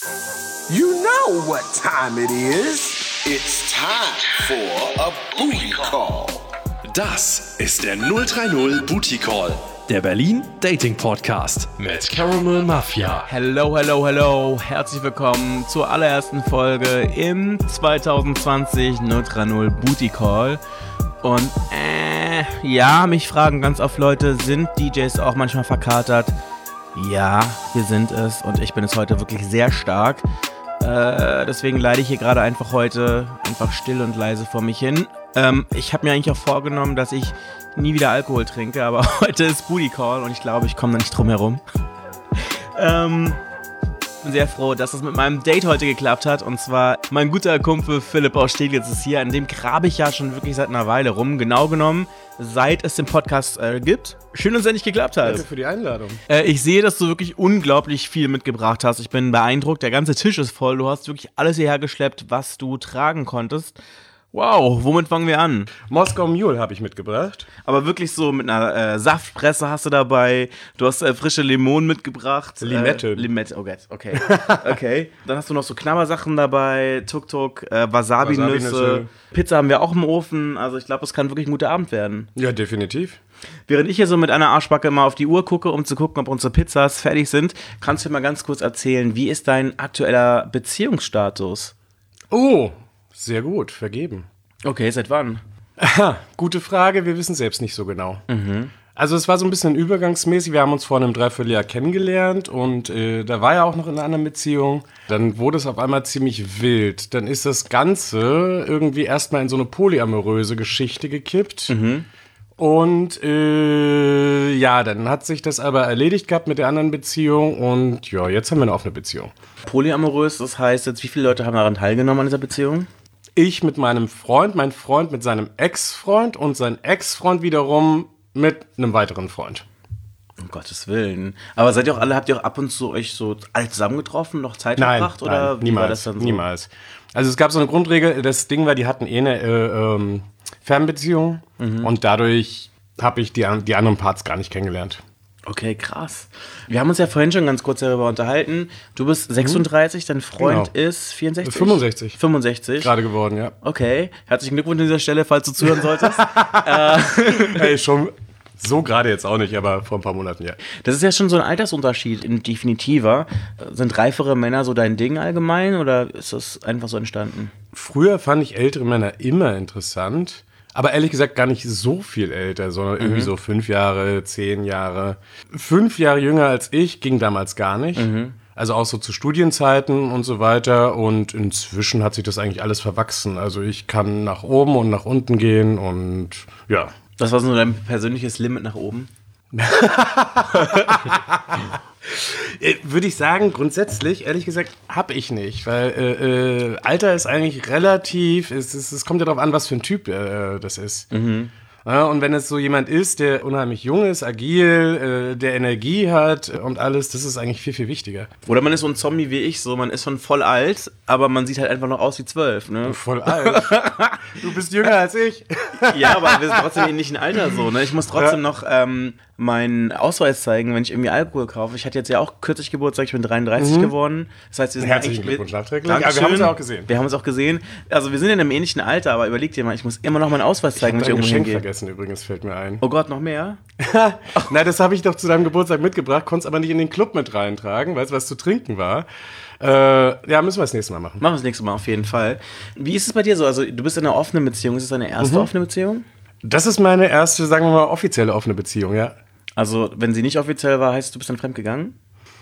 You know what time it is. It's time for a booty call. Das ist der 030 Booty Call, der Berlin Dating Podcast mit Caramel Mafia. Hello. Herzlich willkommen zur allerersten Folge im 2020 030 Booty Call. Und ja, mich fragen ganz oft Leute, sind DJs auch manchmal verkatert? Ja, wir sind es und ich bin es heute wirklich sehr stark. Deswegen leide ich hier gerade einfach heute einfach still und leise vor mich hin. Ich habe mir eigentlich auch vorgenommen, dass ich nie wieder Alkohol trinke, aber heute ist Booty Call und ich glaube, ich komme da nicht drum herum. Bin sehr froh, dass es mit meinem Date heute geklappt hat, und zwar mein guter Kumpel Philipp aus Steglitz ist hier, an dem grabe ich ja schon wirklich seit einer Weile rum, genau genommen, seit es den Podcast gibt. Schön, dass es endlich geklappt hat. Danke für die Einladung. Ich sehe, dass du wirklich unglaublich viel mitgebracht hast. Ich bin beeindruckt, der ganze Tisch ist voll, du hast wirklich alles hierher geschleppt, was du tragen konntest. Wow, womit fangen wir an? Moskau Mule habe ich mitgebracht. Aber wirklich so mit einer Saftpresse hast du dabei. Du hast frische Limonen mitgebracht. Limette. Oh Gott, okay. Okay. Dann hast du noch so Knabbersachen dabei. Tuk-Tuk, Wasabi-Nüsse. Pizza haben wir auch im Ofen. Also ich glaube, das kann wirklich ein guter Abend werden. Ja, definitiv. Während ich hier so mit einer Arschbacke mal auf die Uhr gucke, um zu gucken, ob unsere Pizzas fertig sind, kannst du mir mal ganz kurz erzählen, wie ist dein aktueller Beziehungsstatus? Oh, sehr gut, vergeben. Okay, seit wann? Aha, gute Frage, wir wissen selbst nicht so genau. Also es war so ein bisschen übergangsmäßig, wir haben uns vor einem Dreivierteljahr kennengelernt und da war ja auch noch in einer anderen Beziehung. Dann wurde es auf einmal ziemlich wild. Dann ist das Ganze irgendwie erstmal in so eine polyamoröse Geschichte gekippt. Und ja, dann hat sich das aber erledigt gehabt mit der anderen Beziehung und ja, jetzt haben wir eine offene Beziehung. Polyamorös, das heißt jetzt, wie viele Leute haben daran teilgenommen an dieser Beziehung? Ich mit meinem Freund, mein Freund mit seinem Ex-Freund und sein Ex-Freund wiederum mit einem weiteren Freund. Um Gottes Willen. Aber habt ihr auch ab und zu euch so alle zusammengetroffen, noch Zeit verbracht? Oder nein, wie niemals, war das dann so? Niemals. Also es gab so eine Grundregel, das Ding war, die hatten eine Fernbeziehung und dadurch habe ich die anderen Parts gar nicht kennengelernt. Okay, krass. Wir haben uns ja vorhin schon ganz kurz darüber unterhalten. Du bist 36, dein Freund ist 64? 65. 65? Gerade geworden, ja. Okay, herzlichen Glückwunsch an dieser Stelle, falls du zuhören solltest. Hey, schon so gerade jetzt auch nicht, aber vor ein paar Monaten, ja. Das ist ja schon so ein Altersunterschied, ein definitiver. Sind reifere Männer so dein Ding allgemein oder ist das einfach so entstanden? Früher fand ich ältere Männer immer interessant. Aber ehrlich gesagt gar nicht so viel älter, sondern irgendwie so 5 Jahre, 10 Jahre. 5 Jahre jünger als ich ging damals gar nicht. Also auch so zu Studienzeiten und so weiter. Und inzwischen hat sich das eigentlich alles verwachsen. Also ich kann nach oben und nach unten gehen und ja. Was war so dein persönliches Limit nach oben? Würde ich sagen, grundsätzlich, ehrlich gesagt, habe ich nicht, weil Alter ist eigentlich relativ, es kommt ja darauf an, was für ein Typ das ist. Ja, und wenn es so jemand ist, der unheimlich jung ist, agil, der Energie hat und alles, das ist eigentlich viel, viel wichtiger. Oder man ist so ein Zombie wie ich, so man ist schon voll alt, aber man sieht halt einfach noch aus wie 12, ne? Voll alt. Du bist jünger als ich. Ja, aber wir sind trotzdem im ähnlichen Alter so, ne? Ich muss trotzdem noch meinen Ausweis zeigen, wenn ich irgendwie Alkohol kaufe. Ich hatte jetzt ja auch kürzlich Geburtstag, ich bin 33 geworden. Das heißt, wir sind Herzlichen Glückwunsch nachträglich. Ja, wir haben uns ja auch gesehen. Wir haben uns auch gesehen. Also wir sind in einem ähnlichen Alter, aber überleg dir mal, ich muss immer noch meinen Ausweis zeigen, wenn ich irgendwo Geschenk hingehe. vergessen übrigens, fällt mir ein. Oh Gott, noch mehr? Na, das habe ich doch zu deinem Geburtstag mitgebracht, konntest aber nicht in den Club mit reintragen, weil es was zu trinken war. Ja, müssen wir das nächste Mal machen. Machen wir das nächste Mal auf jeden Fall. Wie ist es bei dir so? Also du bist in einer offenen Beziehung. Ist es deine erste offene Beziehung? Das ist meine erste, sagen wir mal, offizielle offene Beziehung, ja. Also wenn sie nicht offiziell war, heißt du bist dann fremdgegangen?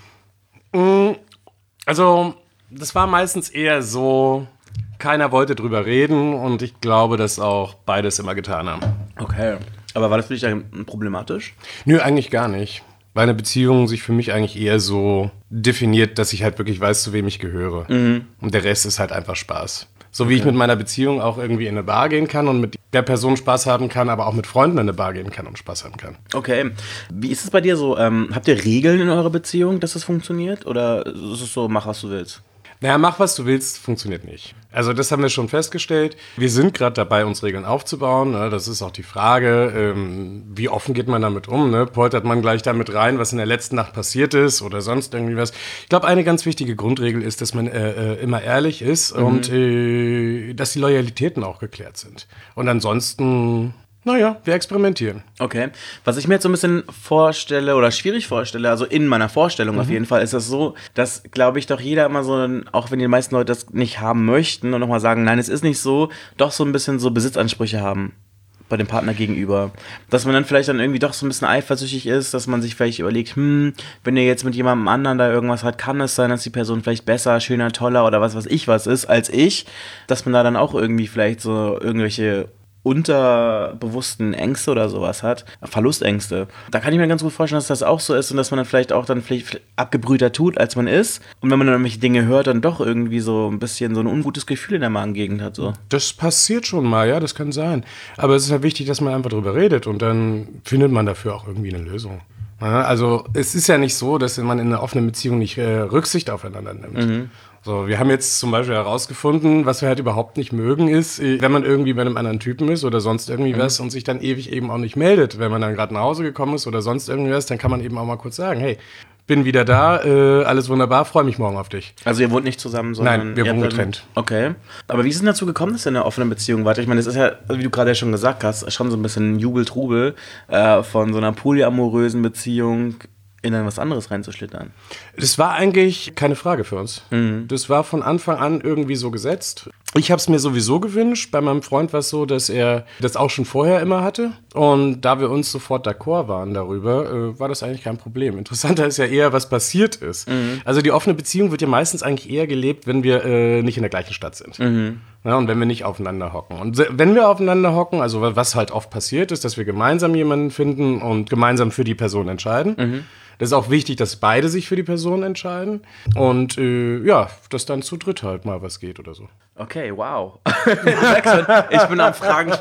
Also, das war meistens eher so, keiner wollte drüber reden und ich glaube, dass auch beides immer getan haben. Okay. Aber war das für dich dann problematisch? Nö, eigentlich gar nicht. Weil eine Beziehung sich für mich eigentlich eher so definiert, dass ich halt wirklich weiß, zu wem ich gehöre. Und der Rest ist halt einfach Spaß. So wie ich mit meiner Beziehung auch irgendwie in eine Bar gehen kann und mit der Person Spaß haben kann, aber auch mit Freunden in eine Bar gehen kann und Spaß haben kann. Okay. Wie ist es bei dir so? Habt ihr Regeln in eurer Beziehung, dass das funktioniert? Oder ist es so, mach was du willst? Naja, mach was du willst, funktioniert nicht. Also das haben wir schon festgestellt. Wir sind gerade dabei, uns Regeln aufzubauen. Ne? Das ist auch die Frage, wie offen geht man damit um? Ne? Poltert man gleich damit rein, was in der letzten Nacht passiert ist oder sonst irgendwie was? Ich glaube, eine ganz wichtige Grundregel ist, dass man immer ehrlich ist und dass die Loyalitäten auch geklärt sind. Und ansonsten... Naja, wir experimentieren. Okay. Was ich mir jetzt so ein bisschen vorstelle oder schwierig vorstelle, also in meiner Vorstellung auf jeden Fall, ist das so, dass, glaube ich, doch jeder immer so, auch wenn die meisten Leute das nicht haben möchten und nochmal sagen, nein, es ist nicht so, doch so ein bisschen so Besitzansprüche haben bei dem Partner gegenüber. Dass man dann vielleicht dann irgendwie doch so ein bisschen eifersüchtig ist, dass man sich vielleicht überlegt, wenn ihr jetzt mit jemandem anderen da irgendwas hat, kann es sein, dass die Person vielleicht besser, schöner, toller oder was weiß ich was ist als ich, dass man da dann auch irgendwie vielleicht so irgendwelche unterbewussten Ängste oder sowas hat, Verlustängste. Da kann ich mir ganz gut vorstellen, dass das auch so ist und dass man dann vielleicht abgebrühter tut, als man ist. Und wenn man dann irgendwelche Dinge hört, dann doch irgendwie so ein bisschen so ein ungutes Gefühl in der Magengegend hat. So. Das passiert schon mal, ja, das kann sein. Aber es ist halt wichtig, dass man einfach drüber redet und dann findet man dafür auch irgendwie eine Lösung. Ja, also es ist ja nicht so, dass man in einer offenen Beziehung nicht Rücksicht aufeinander nimmt. So, wir haben jetzt zum Beispiel herausgefunden, was wir halt überhaupt nicht mögen, ist, wenn man irgendwie bei einem anderen Typen ist oder sonst irgendwie was und sich dann ewig eben auch nicht meldet. Wenn man dann gerade nach Hause gekommen ist oder sonst irgendwie was, dann kann man eben auch mal kurz sagen, hey, bin wieder da, alles wunderbar, freue mich morgen auf dich. Also ihr wohnt nicht zusammen, sondern... Nein, wir wohnen getrennt. Okay. Aber wie ist es denn dazu gekommen, dass ihr in einer offenen Beziehung wart? Ich meine, das ist ja, wie du gerade ja schon gesagt hast, schon so ein bisschen Jubel-Trubel von so einer polyamorösen Beziehung in dann was anderes reinzuschlittern. Das war eigentlich keine Frage für uns. Das war von Anfang an irgendwie so gesetzt. Ich habe es mir sowieso gewünscht. Bei meinem Freund war es so, dass er das auch schon vorher immer hatte. Und da wir uns sofort d'accord waren darüber, war das eigentlich kein Problem. Interessanter ist ja eher, was passiert ist. Also die offene Beziehung wird ja meistens eigentlich eher gelebt, wenn wir nicht in der gleichen Stadt sind. Ja, und wenn wir nicht aufeinander hocken. Und wenn wir aufeinander hocken, also was halt oft passiert ist, dass wir gemeinsam jemanden finden und gemeinsam für die Person entscheiden. Das ist auch wichtig, dass beide sich für die Person entscheiden. Und ja, dass dann zu dritt halt mal was geht oder so. Okay, wow. Ich bin am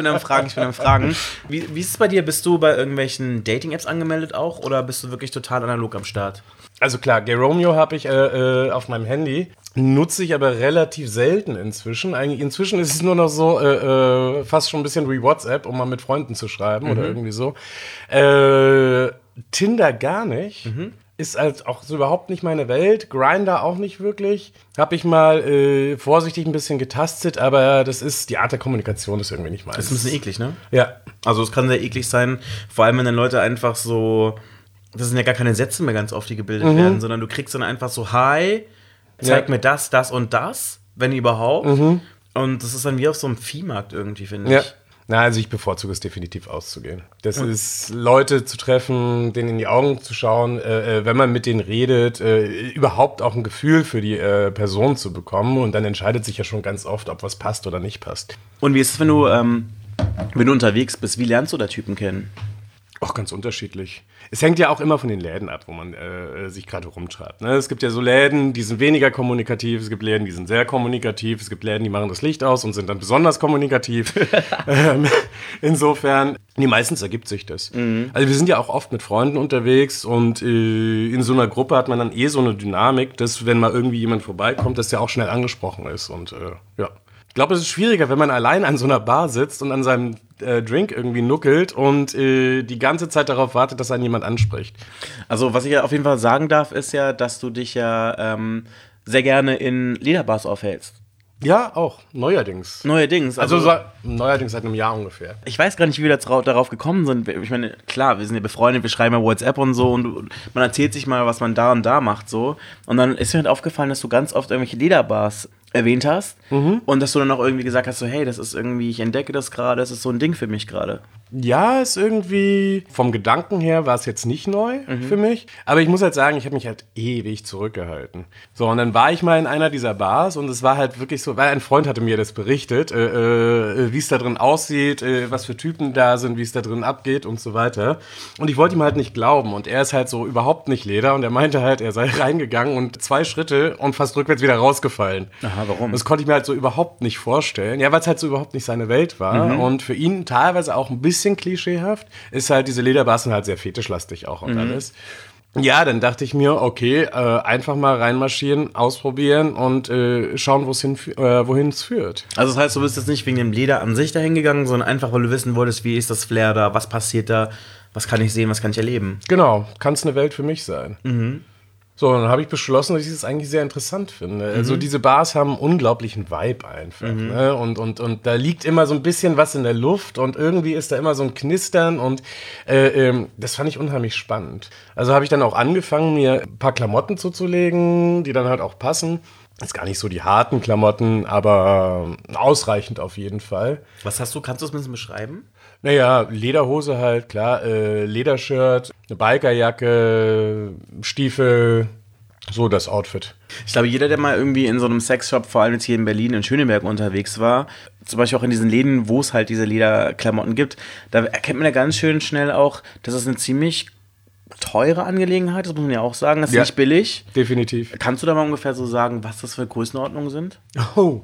Fragen. Wie ist es bei dir? Bist du bei irgendwelchen Dating-Apps angemeldet auch? Oder bist du wirklich total analog am Start? Also klar, Gay Romeo habe ich auf meinem Handy. Nutze ich aber relativ selten inzwischen. Eigentlich inzwischen ist es nur noch so fast schon ein bisschen wie WhatsApp, um mal mit Freunden zu schreiben oder irgendwie so. Tinder gar nicht. Ist halt auch so überhaupt nicht meine Welt. Grindr auch nicht wirklich. Habe ich mal vorsichtig ein bisschen getastet, aber das ist, die Art der Kommunikation ist irgendwie nicht meins. Das ist ein bisschen eklig, ne? Ja. Also es kann sehr eklig sein, vor allem wenn dann Leute einfach so, das sind ja gar keine Sätze mehr ganz oft, die gebildet werden, sondern du kriegst dann einfach so, hi, zeig mir das, das und das, wenn überhaupt. Und das ist dann wie auf so einem Viehmarkt irgendwie, finde ich. Na, also ich bevorzuge es definitiv auszugehen. Das ist, Leute zu treffen, denen in die Augen zu schauen, wenn man mit denen redet, überhaupt auch ein Gefühl für die Person zu bekommen. Und dann entscheidet sich ja schon ganz oft, ob was passt oder nicht passt. Und wie ist es, wenn du unterwegs bist? Wie lernst du da Typen kennen? Auch ganz unterschiedlich. Es hängt ja auch immer von den Läden ab, wo man sich gerade rumtreibt. Ne? Es gibt ja so Läden, die sind weniger kommunikativ. Es gibt Läden, die sind sehr kommunikativ. Es gibt Läden, die machen das Licht aus und sind dann besonders kommunikativ. Insofern, nee, meistens ergibt sich das. Also wir sind ja auch oft mit Freunden unterwegs und in so einer Gruppe hat man dann so eine Dynamik, dass wenn mal irgendwie jemand vorbeikommt, dass der auch schnell angesprochen ist. Und ja. Ich glaube, es ist schwieriger, wenn man allein an so einer Bar sitzt und an seinem Drink irgendwie nuckelt und die ganze Zeit darauf wartet, dass einen jemand anspricht. Also was ich ja auf jeden Fall sagen darf, ist ja, dass du dich ja sehr gerne in Lederbars aufhältst. Ja, auch. Neuerdings. Also neuerdings seit einem Jahr ungefähr. Ich weiß gar nicht, wie wir darauf gekommen sind. Ich meine, klar, wir sind ja befreundet, wir schreiben ja WhatsApp und so und man erzählt sich mal, was man da und da macht so. Und dann ist mir halt aufgefallen, dass du ganz oft irgendwelche Lederbars erwähnt hast und dass du dann auch irgendwie gesagt hast, so hey, das ist irgendwie, ich entdecke das gerade, das ist so ein Ding für mich gerade. Ja, ist irgendwie, vom Gedanken her war es jetzt nicht neu für mich, aber ich muss halt sagen, ich habe mich halt ewig zurückgehalten. So, und dann war ich mal in einer dieser Bars und es war halt wirklich so, weil ein Freund hatte mir das berichtet, wie es da drin aussieht, was für Typen da sind, wie es da drin abgeht und so weiter. Und ich wollte ihm halt nicht glauben und er ist halt so überhaupt nicht Leder und er meinte halt, er sei reingegangen und 2 Schritte und fast rückwärts wieder rausgefallen. Aha, warum? Das konnte ich mir halt so überhaupt nicht vorstellen. Ja, weil es halt so überhaupt nicht seine Welt war. Und für ihn teilweise auch ein bisschen klischeehaft ist halt, diese Lederbars sind halt sehr fetischlastig auch und alles. Ja, dann dachte ich mir, okay, einfach mal reinmarschieren, ausprobieren und schauen, wohin es führt. Also das heißt, du bist jetzt nicht wegen dem Leder an sich dahin gegangen, sondern einfach, weil du wissen wolltest, wie ist das Flair da, was passiert da, was kann ich sehen, was kann ich erleben. Genau, kann es eine Welt für mich sein. So, dann habe ich beschlossen, dass ich das eigentlich sehr interessant finde. Also diese Bars haben einen unglaublichen Vibe einfach. Ne? Und da liegt immer so ein bisschen was in der Luft und irgendwie ist da immer so ein Knistern und das fand ich unheimlich spannend. Also habe ich dann auch angefangen, mir ein paar Klamotten zuzulegen, die dann halt auch passen. Ist gar nicht so die harten Klamotten, aber ausreichend auf jeden Fall. Was hast du, kannst du es ein bisschen beschreiben? Naja, Lederhose halt, klar, Ledershirt, eine Bikerjacke, Stiefel, so das Outfit. Ich glaube, jeder, der mal irgendwie in so einem Sexshop, vor allem jetzt hier in Berlin, in Schöneberg unterwegs war, zum Beispiel auch in diesen Läden, wo es halt diese Lederklamotten gibt, da erkennt man ja ganz schön schnell auch, dass es eine ziemlich teure Angelegenheit, das muss man ja auch sagen, das ist nicht billig. Definitiv. Kannst du da mal ungefähr so sagen, was das für Größenordnungen sind? Oh,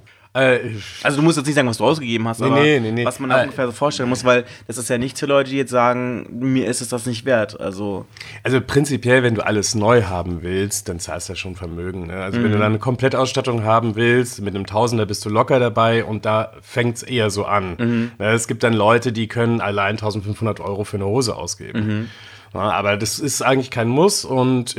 also du musst jetzt nicht sagen, was du ausgegeben hast, aber nee. was man da ungefähr so vorstellen muss, weil das ist ja nicht für Leute, die jetzt sagen, mir ist es das nicht wert. Also prinzipiell, wenn du alles neu haben willst, dann zahlst du ja schon Vermögen. Ne? Also wenn du da eine Komplettausstattung haben willst, mit einem Tausender bist du locker dabei und da fängt es eher so an. Ne? Es gibt dann Leute, die können allein 1.500 € für eine Hose ausgeben. Ja, aber das ist eigentlich kein Muss und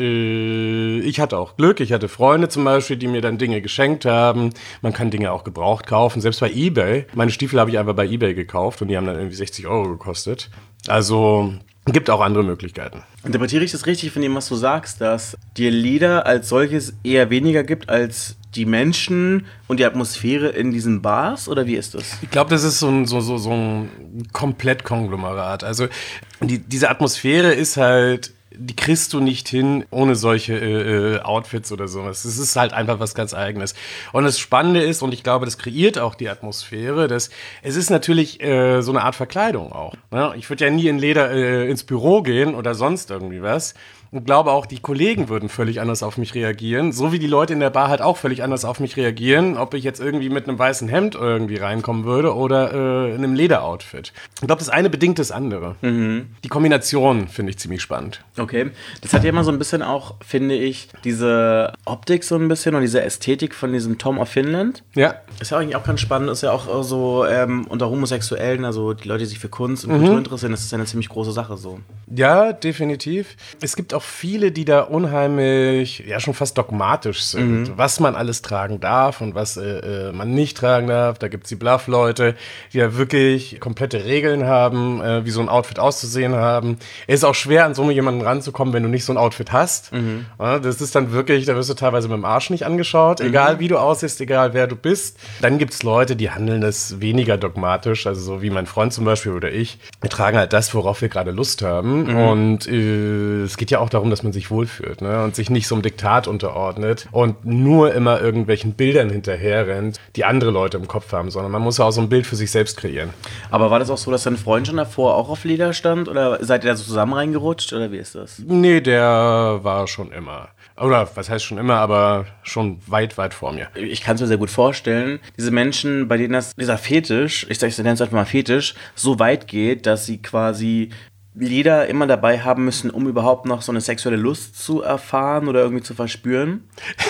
ich hatte auch Glück. Ich hatte Freunde zum Beispiel, die mir dann Dinge geschenkt haben. Man kann Dinge auch gebraucht kaufen, selbst bei eBay. Meine Stiefel habe ich einfach bei eBay gekauft und die haben dann irgendwie 60 € gekostet. Also gibt auch andere Möglichkeiten. Interpretiere ich das richtig von dem, was du sagst, dass dir Lieder als solches eher weniger gibt als die Menschen und die Atmosphäre in diesen Bars, oder wie ist das? Ich glaube, das ist so ein Komplettkonglomerat. Also diese Atmosphäre ist halt, die kriegst du nicht hin ohne solche Outfits oder sowas. Es ist halt einfach was ganz Eigenes. Und das Spannende ist, und ich glaube, das kreiert auch die Atmosphäre, dass es ist natürlich so eine Art Verkleidung auch. Ne? Ich würde ja nie in Leder ins Büro gehen oder sonst irgendwie was. Und glaube auch, die Kollegen würden völlig anders auf mich reagieren. So wie die Leute in der Bar halt auch völlig anders auf mich reagieren, ob ich jetzt irgendwie mit einem weißen Hemd irgendwie reinkommen würde oder in einem Lederoutfit. Ich glaube, das eine bedingt das andere. Die Kombination finde ich ziemlich spannend. Okay. Das hat ja immer so ein bisschen auch, finde ich, diese Optik so ein bisschen und diese Ästhetik von diesem Tom of Finland. Ja. Ist ja eigentlich auch ganz spannend. Ist ja auch so unter Homosexuellen, also die Leute, die sich für Kunst und Kultur interessieren, das ist ja eine ziemlich große Sache so. Ja, definitiv. Es gibt auch viele, die da unheimlich, ja schon fast dogmatisch sind, was man alles tragen darf und was man nicht tragen darf. Da gibt es die Bluff-Leute, die da wirklich komplette Regeln haben, wie so ein Outfit auszusehen haben. Es ist auch schwer, an so jemanden ranzukommen, wenn du nicht so ein Outfit hast. Ja, das ist dann wirklich, da wirst du teilweise mit dem Arsch nicht angeschaut, egal wie du aussiehst, egal wer du bist. Dann gibt es Leute, die handeln das weniger dogmatisch, also so wie mein Freund zum Beispiel oder ich. Wir tragen halt das, worauf wir gerade Lust haben. Und es geht ja auch darum, dass man sich wohlfühlt, ne? Und sich nicht so einem Diktat unterordnet und nur immer irgendwelchen Bildern hinterher rennt, die andere Leute im Kopf haben, sondern man muss ja auch so ein Bild für sich selbst kreieren. Aber war das auch so, dass dein Freund schon davor auch auf Leder stand oder seid ihr da so zusammen reingerutscht oder wie ist das? Nee, der war schon immer. Oder was heißt schon immer, aber schon weit, weit vor mir. Ich kann es mir sehr gut vorstellen, diese Menschen, bei denen dieser Fetisch, ich nenne es einfach mal Fetisch, so weit geht, dass sie quasi Leder immer dabei haben müssen, um überhaupt noch so eine sexuelle Lust zu erfahren oder irgendwie zu verspüren?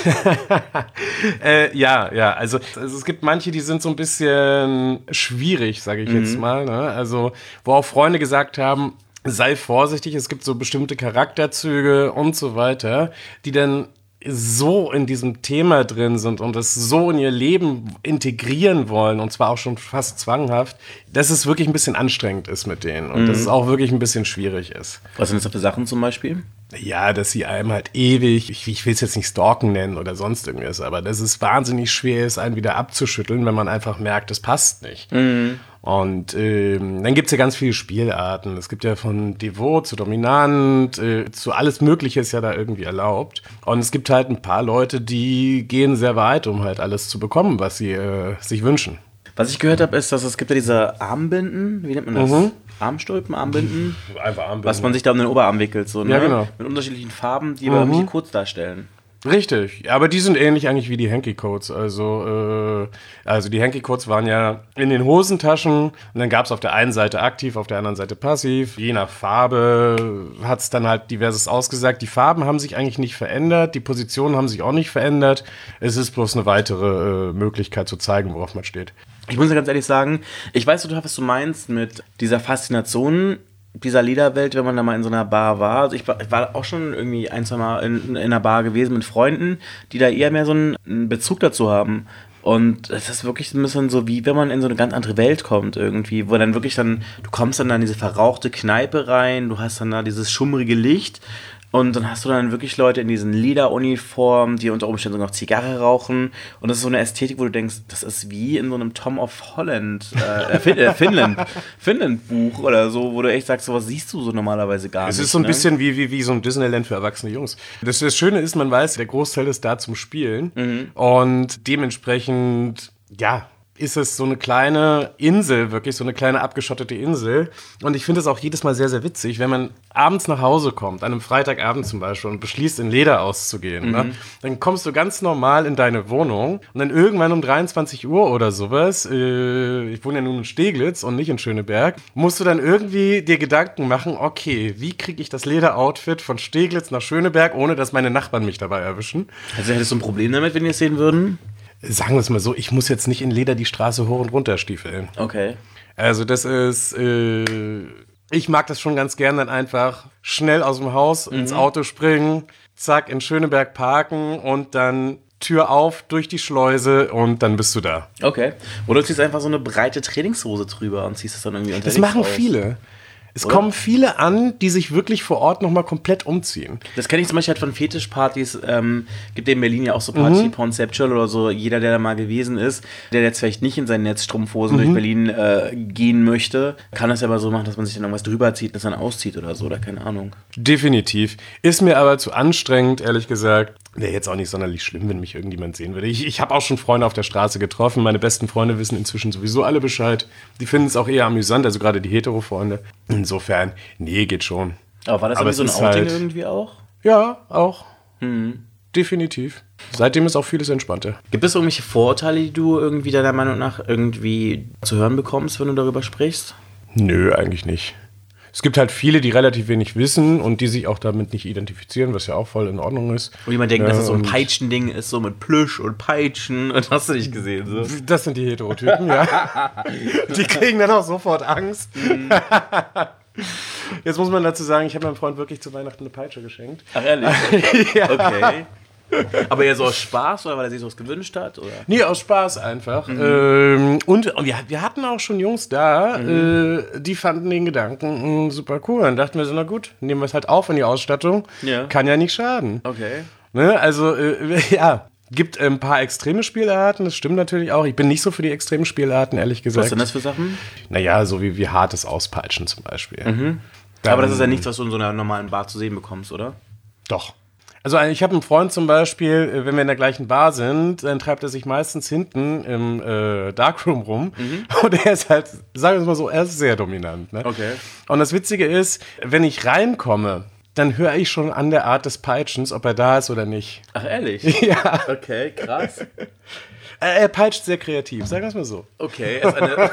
Ja, also es gibt manche, die sind so ein bisschen schwierig, sage ich jetzt mal. Ne? Also wo auch Freunde gesagt haben, sei vorsichtig, es gibt so bestimmte Charakterzüge und so weiter, die dann so in diesem Thema drin sind und das so in ihr Leben integrieren wollen und zwar auch schon fast zwanghaft, dass es wirklich ein bisschen anstrengend ist mit denen und dass es auch wirklich ein bisschen schwierig ist. Was sind das für Sachen zum Beispiel? Ja, dass sie einem halt ewig, ich will es jetzt nicht stalken nennen oder sonst irgendwas, aber dass es wahnsinnig schwer ist, einen wieder abzuschütteln, wenn man einfach merkt, es passt nicht. Und dann gibt es ja ganz viele Spielarten. Es gibt ja von Devot zu Dominant, zu alles Mögliche ist ja da irgendwie erlaubt. Und es gibt halt ein paar Leute, die gehen sehr weit, um halt alles zu bekommen, was sie sich wünschen. Was ich gehört habe, ist, dass es gibt ja diese Armbinden, wie nennt man das? Armstulpen, Armbinden? Einfach Armbinden. Was man sich da um den Oberarm wickelt, so, ne? Ja, genau. Mit unterschiedlichen Farben, die aber irgendwie kurz darstellen. Richtig, aber die sind ähnlich eigentlich wie die Hanky-Coats. Also die Hanky-Coats waren ja in den Hosentaschen und dann gab es auf der einen Seite aktiv, auf der anderen Seite passiv. Je nach Farbe hat es dann halt diverses ausgesagt. Die Farben haben sich eigentlich nicht verändert, die Positionen haben sich auch nicht verändert. Es ist bloß eine weitere Möglichkeit zu zeigen, worauf man steht. Ich muss ja ganz ehrlich sagen, ich weiß total, was du meinst mit dieser Faszination dieser Lederwelt, wenn man da mal in so einer Bar war. Also ich war auch schon irgendwie ein, zwei Mal in einer Bar gewesen mit Freunden, die da eher mehr so einen Bezug dazu haben. Und es ist wirklich ein bisschen so, wie wenn man in so eine ganz andere Welt kommt irgendwie, wo dann wirklich du kommst dann da in diese verrauchte Kneipe rein, du hast dann da dieses schummrige Licht. Und dann hast du dann wirklich Leute in diesen Lederuniformen, die unter Umständen sogar noch Zigarre rauchen. Und das ist so eine Ästhetik, wo du denkst, das ist wie in so einem Tom of Holland, Finnland-Buch oder so, wo du echt sagst, sowas siehst du so normalerweise gar nicht. Es ist so ein bisschen wie so ein Disneyland für erwachsene Jungs. Das Schöne ist, man weiß, der Großteil ist da zum Spielen. Und dementsprechend, ja, ist es so eine kleine Insel, wirklich so eine kleine abgeschottete Insel. Und ich finde es auch jedes Mal sehr, sehr witzig, wenn man abends nach Hause kommt, an einem Freitagabend zum Beispiel, und beschließt, in Leder auszugehen. Ne? Dann kommst du ganz normal in deine Wohnung und dann irgendwann um 23 Uhr oder sowas, ich wohne ja nun in Steglitz und nicht in Schöneberg, musst du dann irgendwie dir Gedanken machen, okay, wie kriege ich das Lederoutfit von Steglitz nach Schöneberg, ohne dass meine Nachbarn mich dabei erwischen? Also hättest du ein Problem damit, wenn die es sehen würden? Sagen wir es mal so, ich muss jetzt nicht in Leder die Straße hoch und runter stiefeln. Okay. Also das ist, ich mag das schon ganz gern, dann einfach schnell aus dem Haus ins Auto springen, zack, in Schöneberg parken und dann Tür auf, durch die Schleuse und dann bist du da. Okay. Oder du ziehst einfach so eine breite Trainingshose drüber und ziehst es dann irgendwie unterwegs Das machen aus. viele. Es Oder? kommen viele an, die sich wirklich vor Ort nochmal komplett umziehen. Das kenne ich zum Beispiel halt von Fetischpartys. Gibt in Berlin ja auch so Party Conceptual oder so. Jeder, der da mal gewesen ist, der jetzt vielleicht nicht in seinen Netzstrumpfhosen durch Berlin gehen möchte, kann das ja aber so machen, dass man sich dann irgendwas drüber zieht, das dann auszieht oder so, oder keine Ahnung. Definitiv. Ist mir aber zu anstrengend, ehrlich gesagt. Wäre jetzt auch nicht sonderlich schlimm, wenn mich irgendjemand sehen würde. Ich habe auch schon Freunde auf der Straße getroffen. Meine besten Freunde wissen inzwischen sowieso alle Bescheid. Die finden es auch eher amüsant, also gerade die Hetero-Freunde. Insofern, nee, geht schon. Aber war das Aber irgendwie so ein es ist Outing halt- irgendwie auch? Ja, auch. Definitiv. Seitdem ist auch vieles entspannter. Gibt es irgendwelche Vorurteile, die du irgendwie deiner Meinung nach irgendwie zu hören bekommst, wenn du darüber sprichst? Nö, eigentlich nicht. Es gibt halt viele, die relativ wenig wissen und die sich auch damit nicht identifizieren, was ja auch voll in Ordnung ist. Und jemand denkt, dass es so ein und Peitschending ist, so mit Plüsch und Peitschen. Und hast du nicht gesehen, so? Das sind die Heterotypen, ja. Die kriegen dann auch sofort Angst. Jetzt muss man dazu sagen, ich habe meinem Freund wirklich zu Weihnachten eine Peitsche geschenkt. Ach, ehrlich? Ja. Okay. Aber eher so aus Spaß oder weil er sich sowas gewünscht hat? Oder? Nee, aus Spaß einfach. Und wir hatten auch schon Jungs da, die fanden den Gedanken super cool. Dann dachten wir so, na gut, nehmen wir es halt auf in die Ausstattung. Ja. Kann ja nicht schaden. Okay. Ne? Also, ja, gibt ein paar extreme Spielarten, das stimmt natürlich auch. Ich bin nicht so für die extremen Spielarten, ehrlich gesagt. Was sind das für Sachen? Naja, so wie hartes Auspeitschen zum Beispiel. Aber das ist ja nichts, was du in so einer normalen Bar zu sehen bekommst, oder? Doch. Also ich habe einen Freund zum Beispiel, wenn wir in der gleichen Bar sind, dann treibt er sich meistens hinten im Darkroom rum. Und er ist halt, sagen wir es mal so, er ist sehr dominant. Ne? Okay. Und das Witzige ist, wenn ich reinkomme, dann höre ich schon an der Art des Peitschens, ob er da ist oder nicht. Ach, ehrlich? Ja. Okay, krass. Er peitscht sehr kreativ, sagen wir es mal so. Okay, er ist eine.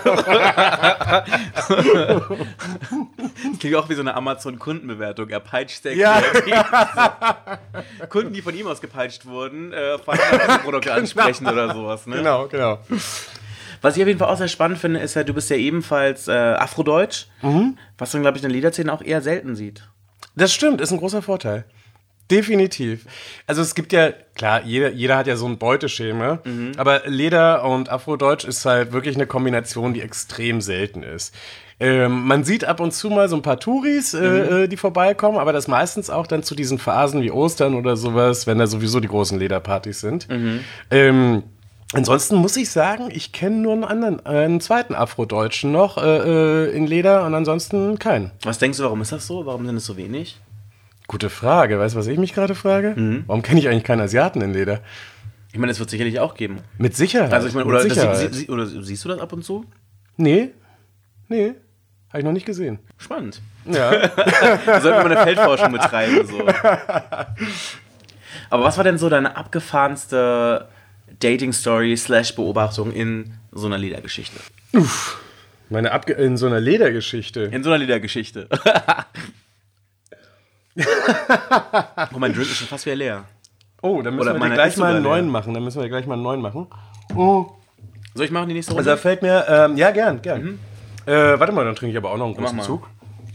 Das klingt auch wie so eine Amazon-Kundenbewertung. Er peitscht sehr Ja. kreativ. Kunden, die von ihm aus gepeitscht wurden, fanden diese Produkte ansprechend oder sowas. Ne? Genau. Was ich auf jeden Fall auch sehr spannend finde, ist ja, du bist ja ebenfalls Afrodeutsch, was man, glaube ich, in der Liederszene auch eher selten sieht. Das stimmt, ist ein großer Vorteil. Definitiv. Also es gibt ja, klar, jeder hat ja so ein Beuteschema, aber Leder und Afrodeutsch ist halt wirklich eine Kombination, die extrem selten ist. Man sieht ab und zu mal so ein paar Touris, die vorbeikommen, aber das meistens auch dann zu diesen Phasen wie Ostern oder sowas, wenn da sowieso die großen Lederpartys sind. Ansonsten muss ich sagen, ich kenne nur einen zweiten Afrodeutschen noch in Leder und ansonsten keinen. Was denkst du, warum ist das so? Warum sind es so wenig? Gute Frage. Weißt du, was ich mich gerade frage? Warum kenne ich eigentlich keinen Asiaten in Leder? Ich meine, es wird sicherlich auch geben. Mit Sicherheit. Also ich meine, Mit oder, Sicherheit. oder siehst du das ab und zu? Nee. Habe ich noch nicht gesehen. Spannend. Ja. Da sollten wir mal eine Feldforschung betreiben. So. Aber was war denn so deine abgefahrenste Dating-Story / Beobachtung in so einer Ledergeschichte? In so einer Ledergeschichte. In so einer Ledergeschichte. Oh, mein Drink ist schon fast wieder leer. Oh, dann müssen wir gleich mal einen neuen machen. Oh. Soll ich machen die nächste Runde? Also da fällt mir, ja, gern. Warte mal, dann trinke ich aber auch noch einen großen Zug.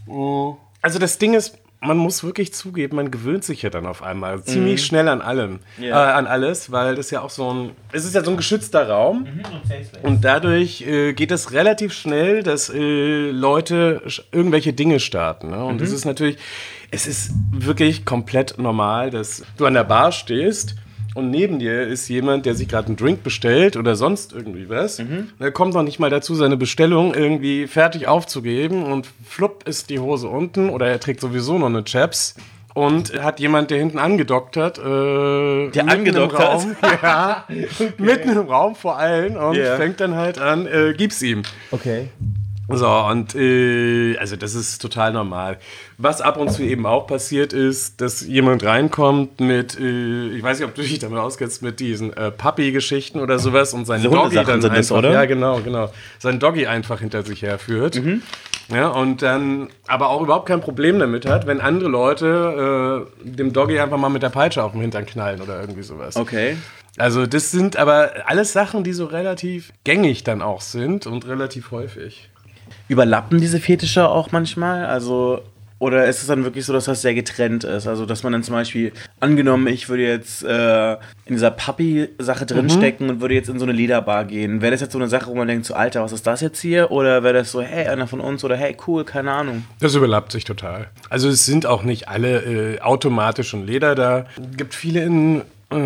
Also das Ding ist, man muss wirklich zugeben, man gewöhnt sich ja dann auf einmal ziemlich schnell an allem, an alles, weil das ja auch es ist ja so ein geschützter Raum und dadurch geht es relativ schnell, dass Leute irgendwelche Dinge starten. Ne? Und das ist natürlich, es ist wirklich komplett normal, dass du an der Bar stehst und neben dir ist jemand, der sich gerade einen Drink bestellt oder sonst irgendwie was. Er kommt noch nicht mal dazu, seine Bestellung irgendwie fertig aufzugeben und flupp ist die Hose unten oder er trägt sowieso noch eine Chaps und hat jemand, der hinten angedockt hat. Der angedockt hat? Ja, mitten im Raum vor allen und fängt dann halt an, gib's ihm. Okay. So, und also das ist total normal. Was ab und zu eben auch passiert ist, dass jemand reinkommt mit, ich weiß nicht, ob du dich damit auskennst, mit diesen Puppy-Geschichten oder sowas und sein Doggy dann sind einfach, das, oder? Ja, genau, sein Doggy einfach hinter sich herführt. Ja, und dann aber auch überhaupt kein Problem damit hat, wenn andere Leute dem Doggy einfach mal mit der Peitsche auf den Hintern knallen oder irgendwie sowas. Okay. Also das sind aber alles Sachen, die so relativ gängig dann auch sind und relativ häufig. Überlappen diese Fetische auch manchmal? Also, oder ist es dann wirklich so, dass das sehr getrennt ist? Also, dass man dann zum Beispiel, angenommen, ich würde jetzt in dieser Puppy-Sache drinstecken und würde jetzt in so eine Lederbar gehen. Wäre das jetzt so eine Sache, wo man denkt, so, Alter, was ist das jetzt hier? Oder wäre das so, hey, einer von uns? Oder hey, cool, keine Ahnung. Das überlappt sich total. Also, es sind auch nicht alle automatisch in Leder da. Es gibt viele in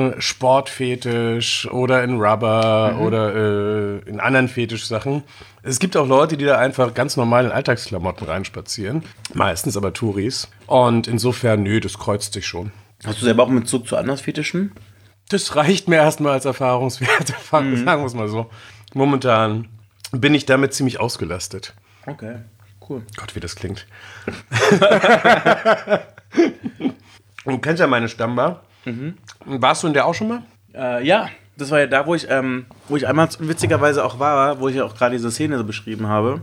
Sportfetisch oder in Rubber oder in anderen Fetischsachen. Es gibt auch Leute, die da einfach ganz normal in Alltagsklamotten reinspazieren. Meistens aber Touris. Und insofern, das kreuzt sich schon. Hast du selber auch einen Bezug zu anderen Fetischen? Das reicht mir erstmal als Erfahrungswert, sagen wir es mal so. Momentan bin ich damit ziemlich ausgelastet. Okay, cool. Gott, wie das klingt. Du kennst ja meine Stammbar. Warst du in der auch schon mal? Ja, das war ja da, wo ich einmal witzigerweise auch war, wo ich ja auch gerade diese Szene so beschrieben habe.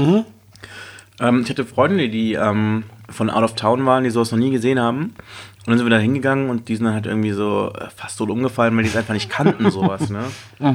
Ich hatte Freunde, die von Out of Town waren, die sowas noch nie gesehen haben. Und dann sind wir da hingegangen und die sind dann halt irgendwie so fast tot umgefallen, weil die es einfach nicht kannten, sowas, ne?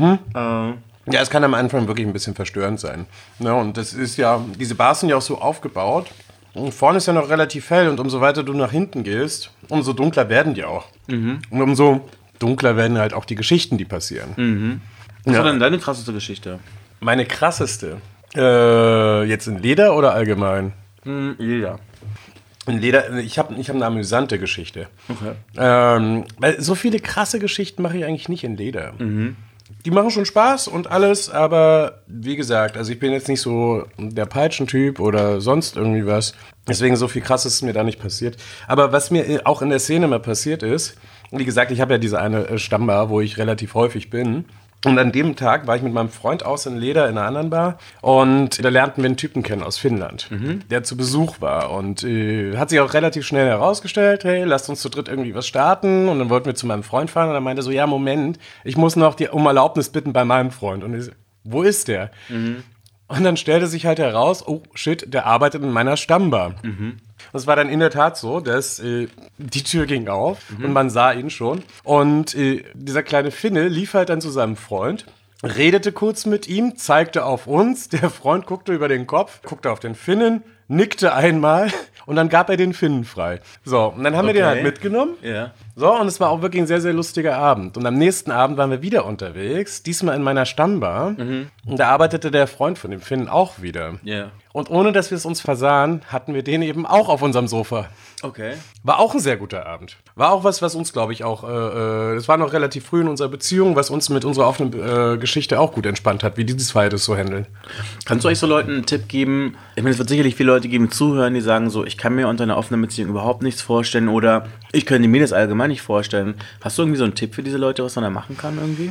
Ja, es kann am Anfang wirklich ein bisschen verstörend sein. Ne? Und das ist ja, diese Bars sind ja auch so aufgebaut. Und vorne ist ja noch relativ hell und umso weiter du nach hinten gehst, umso dunkler werden die auch. Und umso dunkler werden halt auch die Geschichten, die passieren. Was war denn deine krasseste Geschichte? Meine krasseste? Jetzt in Leder oder allgemein? Leder. In Leder, ich hab eine amüsante Geschichte. Okay. Weil so viele krasse Geschichten mache ich eigentlich nicht in Leder. Die machen schon Spaß und alles, aber wie gesagt, also ich bin jetzt nicht so der Peitschentyp oder sonst irgendwie was. Deswegen so viel Krasses ist mir da nicht passiert. Aber was mir auch in der Szene mal passiert ist, wie gesagt, ich habe ja diese eine Stammbar, wo ich relativ häufig bin. Und an dem Tag war ich mit meinem Freund aus in Leder in einer anderen Bar und da lernten wir einen Typen kennen aus Finnland, der zu Besuch war und hat sich auch relativ schnell herausgestellt, hey, lasst uns zu dritt irgendwie was starten und dann wollten wir zu meinem Freund fahren und er meinte so, ja, Moment, ich muss noch um Erlaubnis bitten bei meinem Freund und ich so, wo ist der? Und dann stellte sich halt heraus, oh shit, der arbeitet in meiner Stammbar. Das war dann in der Tat so, dass die Tür ging auf und man sah ihn schon. Und dieser kleine Finne lief halt dann zu seinem Freund, redete kurz mit ihm, zeigte auf uns. Der Freund guckte über den Kopf, guckte auf den Finnen, nickte einmal und dann gab er den Finnen frei. So, und dann haben wir den halt mitgenommen. Ja. So, und es war auch wirklich ein sehr, sehr lustiger Abend. Und am nächsten Abend waren wir wieder unterwegs, diesmal in meiner Stammbar. Und da arbeitete der Freund von dem Finnen auch wieder. Ja. Und ohne, dass wir es uns versahen, hatten wir den eben auch auf unserem Sofa. Okay. War auch ein sehr guter Abend. War auch was uns, glaube ich, auch, es war noch relativ früh in unserer Beziehung, was uns mit unserer offenen Geschichte auch gut entspannt hat, wie die zwei das so handeln. Kannst du euch so Leuten einen Tipp geben? Ich meine, es wird sicherlich viele Leute geben, die zuhören, die sagen so, ich kann mir unter einer offenen Beziehung überhaupt nichts vorstellen oder ich könnte mir das allgemein nicht vorstellen. Hast du irgendwie so einen Tipp für diese Leute, was man da machen kann irgendwie?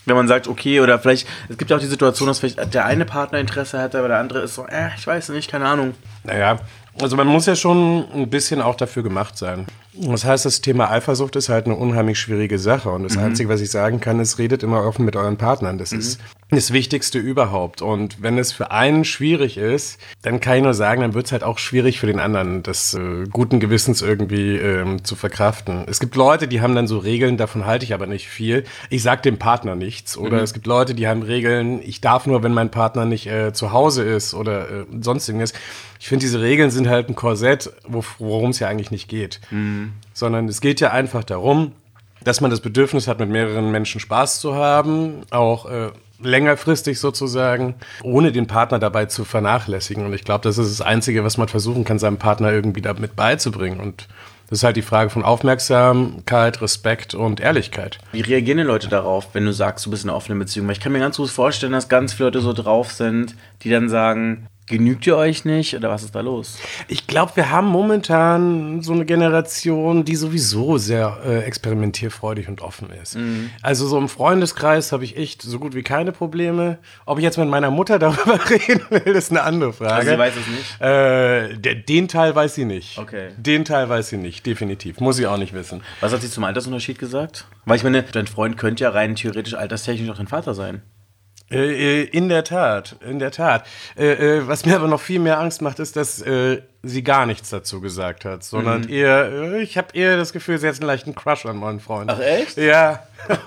Wenn man sagt, okay, oder vielleicht, es gibt ja auch die Situation, dass vielleicht der eine Partner Interesse hat, aber der andere ist so, ich weiß nicht, keine Ahnung. Naja, also man muss ja schon ein bisschen auch dafür gemacht sein. Das heißt, das Thema Eifersucht ist halt eine unheimlich schwierige Sache. Und das Einzige, was ich sagen kann, ist, redet immer offen mit euren Partnern. Das ist das Wichtigste überhaupt. Und wenn es für einen schwierig ist, dann kann ich nur sagen, dann wird es halt auch schwierig für den anderen, das guten Gewissens irgendwie zu verkraften. Es gibt Leute, die haben dann so Regeln, davon halte ich aber nicht viel. Ich sag dem Partner nichts. Oder es gibt Leute, die haben Regeln, ich darf nur, wenn mein Partner nicht zu Hause ist oder sonstiges. Ich finde, diese Regeln sind halt ein Korsett, worum es ja eigentlich nicht geht. Sondern es geht ja einfach darum, dass man das Bedürfnis hat, mit mehreren Menschen Spaß zu haben, auch längerfristig sozusagen, ohne den Partner dabei zu vernachlässigen. Und ich glaube, das ist das Einzige, was man versuchen kann, seinem Partner irgendwie damit beizubringen. Und das ist halt die Frage von Aufmerksamkeit, Respekt und Ehrlichkeit. Wie reagieren die Leute darauf, wenn du sagst, du bist in einer offenen Beziehung? Weil ich kann mir ganz gut vorstellen, dass ganz viele Leute so drauf sind, die dann sagen, genügt ihr euch nicht oder was ist da los? Ich glaube, wir haben momentan so eine Generation, die sowieso sehr experimentierfreudig und offen ist. Also so im Freundeskreis habe ich echt so gut wie keine Probleme. Ob ich jetzt mit meiner Mutter darüber reden will, ist eine andere Frage. Also sie weiß es nicht? Den Teil weiß sie nicht. Okay. Den Teil weiß sie nicht, definitiv. Muss sie auch nicht wissen. Was hat sie zum Altersunterschied gesagt? Weil ich meine, dein Freund könnte ja rein theoretisch alterstechnisch auch dein Vater sein. In der Tat. Was mir aber noch viel mehr Angst macht, ist, dass sie gar nichts dazu gesagt hat, sondern eher, ich habe eher das Gefühl, sie hat einen leichten Crush an meinen Freund. Ach echt? Ja.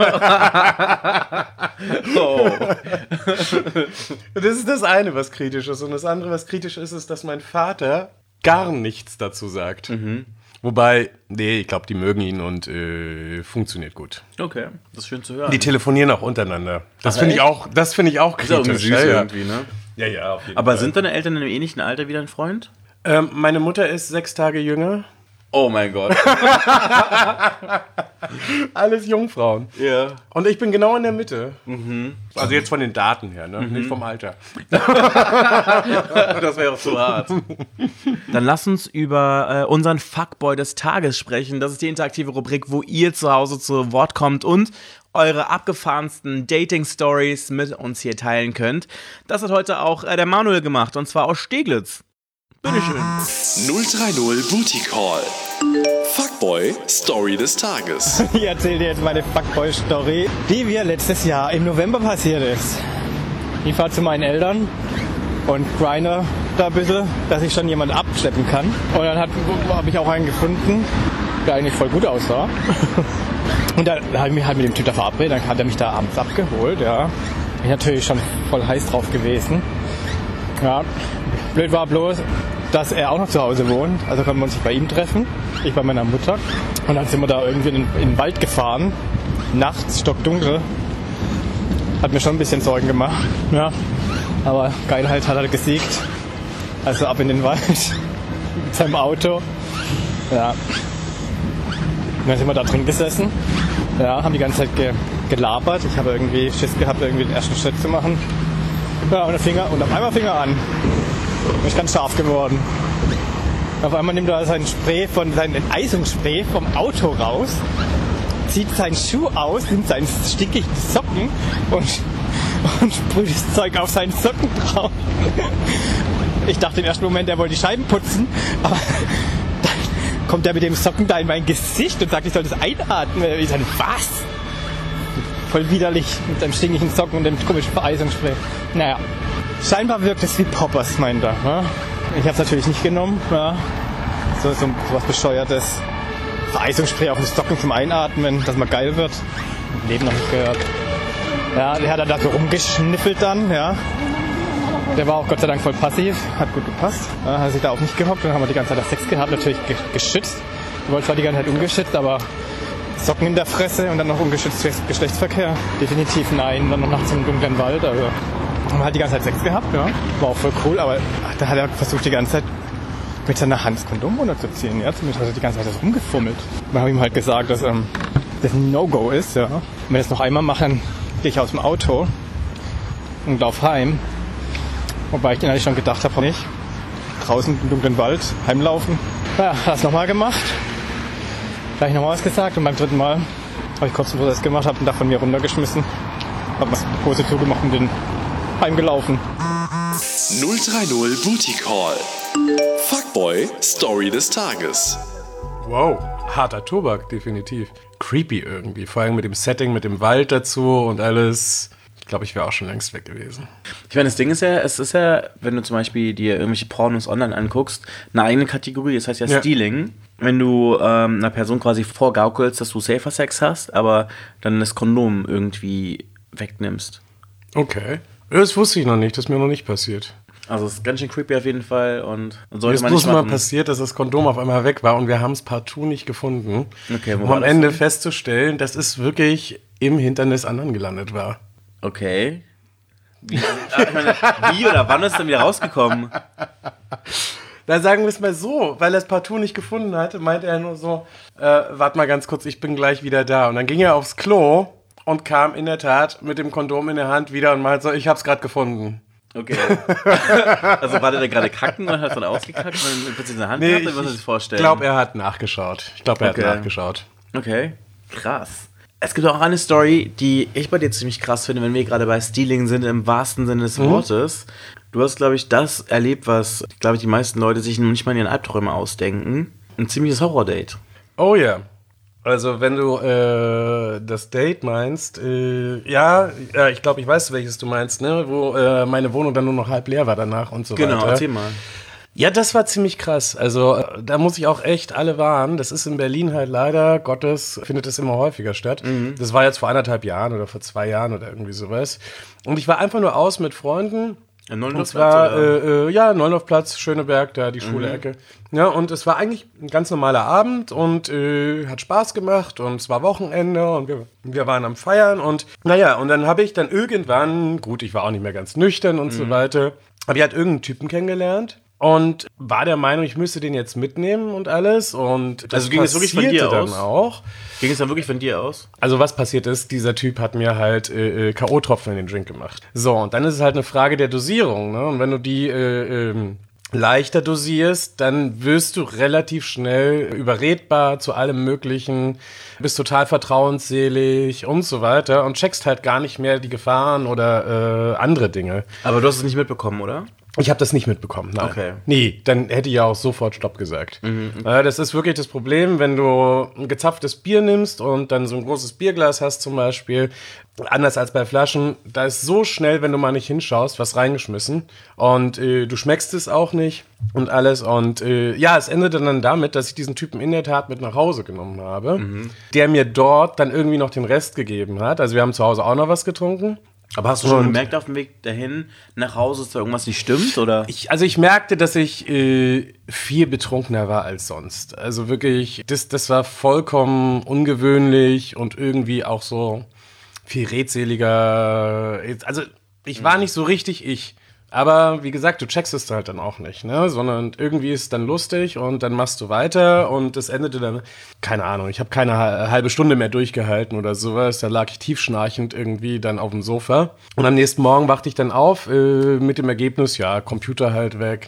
Oh. Das ist das eine, was kritisch ist. Und das andere, was kritisch ist, ist, dass mein Vater gar nichts dazu sagt. Wobei, ich glaube, die mögen ihn und funktioniert gut. Okay, das ist schön zu hören. Die telefonieren auch untereinander. Das finde ich auch kritisch. Ist auch süß irgendwie, ne? Ja, auf jeden Fall. Aber sind deine Eltern in einem ähnlichen Alter wie dein Freund? Meine Mutter ist 6 Tage jünger. Oh mein Gott. Alles Jungfrauen. Ja. Und ich bin genau in der Mitte. Also jetzt von den Daten her, ne? Nicht vom Alter. Das wäre auch zu hart. Dann lass uns über unseren Fuckboy des Tages sprechen. Das ist die interaktive Rubrik, wo ihr zu Hause zu Wort kommt und eure abgefahrensten Dating-Stories mit uns hier teilen könnt. Das hat heute auch der Manuel gemacht, und zwar aus Steglitz. Bitteschön. 030 Booty Call. Fuckboy Story des Tages. Ich erzähle dir jetzt meine Fuckboy-Story, die mir letztes Jahr im November passiert ist. Ich fahre zu meinen Eltern und grinde da ein bisschen, dass ich schon jemanden abschleppen kann. Und dann habe ich auch einen gefunden, der eigentlich voll gut aussah. Und dann habe ich mich halt mit dem Typ da verabredet, dann hat er mich da abends abgeholt, ja. Ich bin natürlich schon voll heiß drauf gewesen. Ja, blöd war bloß, dass er auch noch zu Hause wohnt. Also konnten wir uns nicht bei ihm treffen, ich bei meiner Mutter. Und dann sind wir da irgendwie in den Wald gefahren, nachts, stockdunkel. Hat mir schon ein bisschen Sorgen gemacht, ja. Aber Geilheit hat er gesiegt. Also ab in den Wald mit seinem Auto. Ja. Und dann sind wir da drin gesessen. Ja, haben die ganze Zeit gelabert. Ich habe irgendwie Schiss gehabt, irgendwie den ersten Schritt zu machen. Ja, und auf einmal fing er an. Bin ich ganz scharf geworden. Auf einmal nimmt er sein Enteisungsspray vom Auto raus, zieht seinen Schuh aus, nimmt seinen stickigen Socken und sprüht das Zeug auf seinen Socken drauf. Ich dachte im ersten Moment, er wollte die Scheiben putzen, aber dann kommt er mit dem Socken da in mein Gesicht und sagt, ich soll das einatmen. Ich sage, was? Voll widerlich mit seinem stinkigen Socken und dem komischen Vereisungsspray. Naja, scheinbar wirkt es wie Poppers, meint er. Ne? Ich habe es natürlich nicht genommen. Ja. So was Bescheuertes. Vereisungsspray auf den Socken zum Einatmen, dass man geil wird. Im Leben noch nicht gehört. Ja, der hat dann da so rumgeschniffelt dann, ja. Der war auch Gott sei Dank voll passiv, hat gut gepasst. Ja, hat sich da auf mich gehockt und dann haben wir die ganze Zeit Sex gehabt, natürlich geschützt. Wir wollten zwar die ganze Zeit ungeschützt, aber Socken in der Fresse und dann noch ungeschützter Geschlechtsverkehr. Definitiv nein, dann noch nachts im dunklen Wald. Also man hat die ganze Zeit Sex gehabt, ja. War auch voll cool, aber da hat er versucht die ganze Zeit mit seiner Hand das Kondom runterzuziehen. Ja, zumindest hat er die ganze Zeit das rumgefummelt. Wir haben ihm halt gesagt, dass das ein No-Go ist, ja. Und wenn wir das noch einmal machen, gehe ich aus dem Auto und lauf heim. Wobei ich den eigentlich schon gedacht habe, nicht. Draußen im dunklen Wald, heimlaufen. Ja, hat es nochmal gemacht. Gleich nochmal was gesagt und beim dritten Mal habe ich kurz einen Prozess gemacht, habe ein Dach von mir runtergeschmissen Hab was Hose zugemacht und bin heimgelaufen. 030 Booty Call. Fuckboy Story des Tages. Wow, harter Tobak, definitiv. Creepy irgendwie, vor allem mit dem Setting, mit dem Wald dazu und alles. Ich glaube, ich wäre auch schon längst weg gewesen. Ich meine, das Ding ist ja, es ist ja, wenn du zum Beispiel dir irgendwelche Pornos online anguckst, eine eigene Kategorie, das heißt ja Stealing. Wenn du einer Person quasi vorgaukelst, dass du safer Sex hast, aber dann das Kondom irgendwie wegnimmst. Okay. Das wusste ich noch nicht, das ist mir noch nicht passiert. Also es ist ganz schön creepy auf jeden Fall und sollte Mir ist man bloß nicht mal machen. passiert, dass das Kondom auf einmal weg war und wir haben es partout nicht gefunden. Okay, wo um war am das Ende denn? festzustellen, dass es wirklich im Hintern des anderen gelandet war. Okay. Wie oder wann ist es denn wieder rausgekommen? Da sagen wir es mal so, weil er es partout nicht gefunden hatte, meinte er nur so, warte mal ganz kurz, ich bin gleich wieder da. Und dann ging er aufs Klo und kam in der Tat mit dem Kondom in der Hand wieder und meinte so, ich hab's gerade gefunden. Okay. Also war der da gerade kacken und hat es dann ausgekackt und dann plötzlich in der Hand gehabt, oder was er sich vorstellen? Ich glaube, er hat nachgeschaut. Okay, krass. Es gibt auch eine Story, die ich bei dir ziemlich krass finde, wenn wir gerade bei Stealing sind, im wahrsten Sinne des Wortes. Du hast, glaube ich, das erlebt, was, glaube ich, die meisten Leute sich nicht mal in ihren Albträumen ausdenken. Ein ziemliches Horror-Date. Oh ja. Also wenn du das Date meinst, ich glaube, ich weiß, welches du meinst, ne? Wo meine Wohnung dann nur noch halb leer war danach und so weiter. Genau, erzähl mal. Ja, das war ziemlich krass. Also da muss ich auch echt alle warnen. Das ist in Berlin halt leider Gottes, findet es immer häufiger statt. Das war jetzt vor 1,5 Jahren oder vor 2 Jahren oder irgendwie sowas. Und ich war einfach nur aus mit Freunden. Und zwar, Neulendorfplatz, Schöneberg, da die Schule-Ecke. Ja, und es war eigentlich ein ganz normaler Abend und hat Spaß gemacht und es war Wochenende und wir waren am Feiern und naja, und dann habe ich dann irgendwann, gut, ich war auch nicht mehr ganz nüchtern und so weiter, habe ich halt irgendeinen Typen kennengelernt. Und war der Meinung, ich müsste den jetzt mitnehmen und alles. Und das also ging es wirklich von dir dann aus? Auch. Ging es dann wirklich von dir aus? Also was passiert ist, dieser Typ hat mir halt K.O.-Tropfen in den Drink gemacht. So, und dann ist es halt eine Frage der Dosierung. Ne? Und wenn du die leichter dosierst, dann wirst du relativ schnell überredbar zu allem Möglichen, bist total vertrauensselig und so weiter und checkst halt gar nicht mehr die Gefahren oder andere Dinge. Aber du hast es nicht mitbekommen, oder? Ich habe das nicht mitbekommen, nein. Okay. Nee, dann hätte ich ja auch sofort Stopp gesagt. Das ist wirklich das Problem, wenn du ein gezapftes Bier nimmst und dann so ein großes Bierglas hast zum Beispiel, anders als bei Flaschen, da ist so schnell, wenn du mal nicht hinschaust, was reingeschmissen und du schmeckst es auch nicht und alles und es endete dann damit, dass ich diesen Typen in der Tat mit nach Hause genommen habe, der mir dort dann irgendwie noch den Rest gegeben hat. Also wir haben zu Hause auch noch was getrunken. Aber hast du schon gemerkt auf dem Weg dahin, nach Hause, dass da irgendwas nicht stimmt, oder? Ich merkte, dass ich viel betrunkener war als sonst. Also wirklich, das war vollkommen ungewöhnlich und irgendwie auch so viel redseliger. Also ich war nicht so richtig ich. Aber wie gesagt, du checkst es halt dann auch nicht, ne? Sondern irgendwie ist es dann lustig und dann machst du weiter und es endete dann, keine Ahnung, ich habe keine halbe Stunde mehr durchgehalten oder sowas. Da lag ich tiefschnarchend irgendwie dann auf dem Sofa. Und am nächsten Morgen wachte ich dann auf mit dem Ergebnis, ja, Computer halt weg,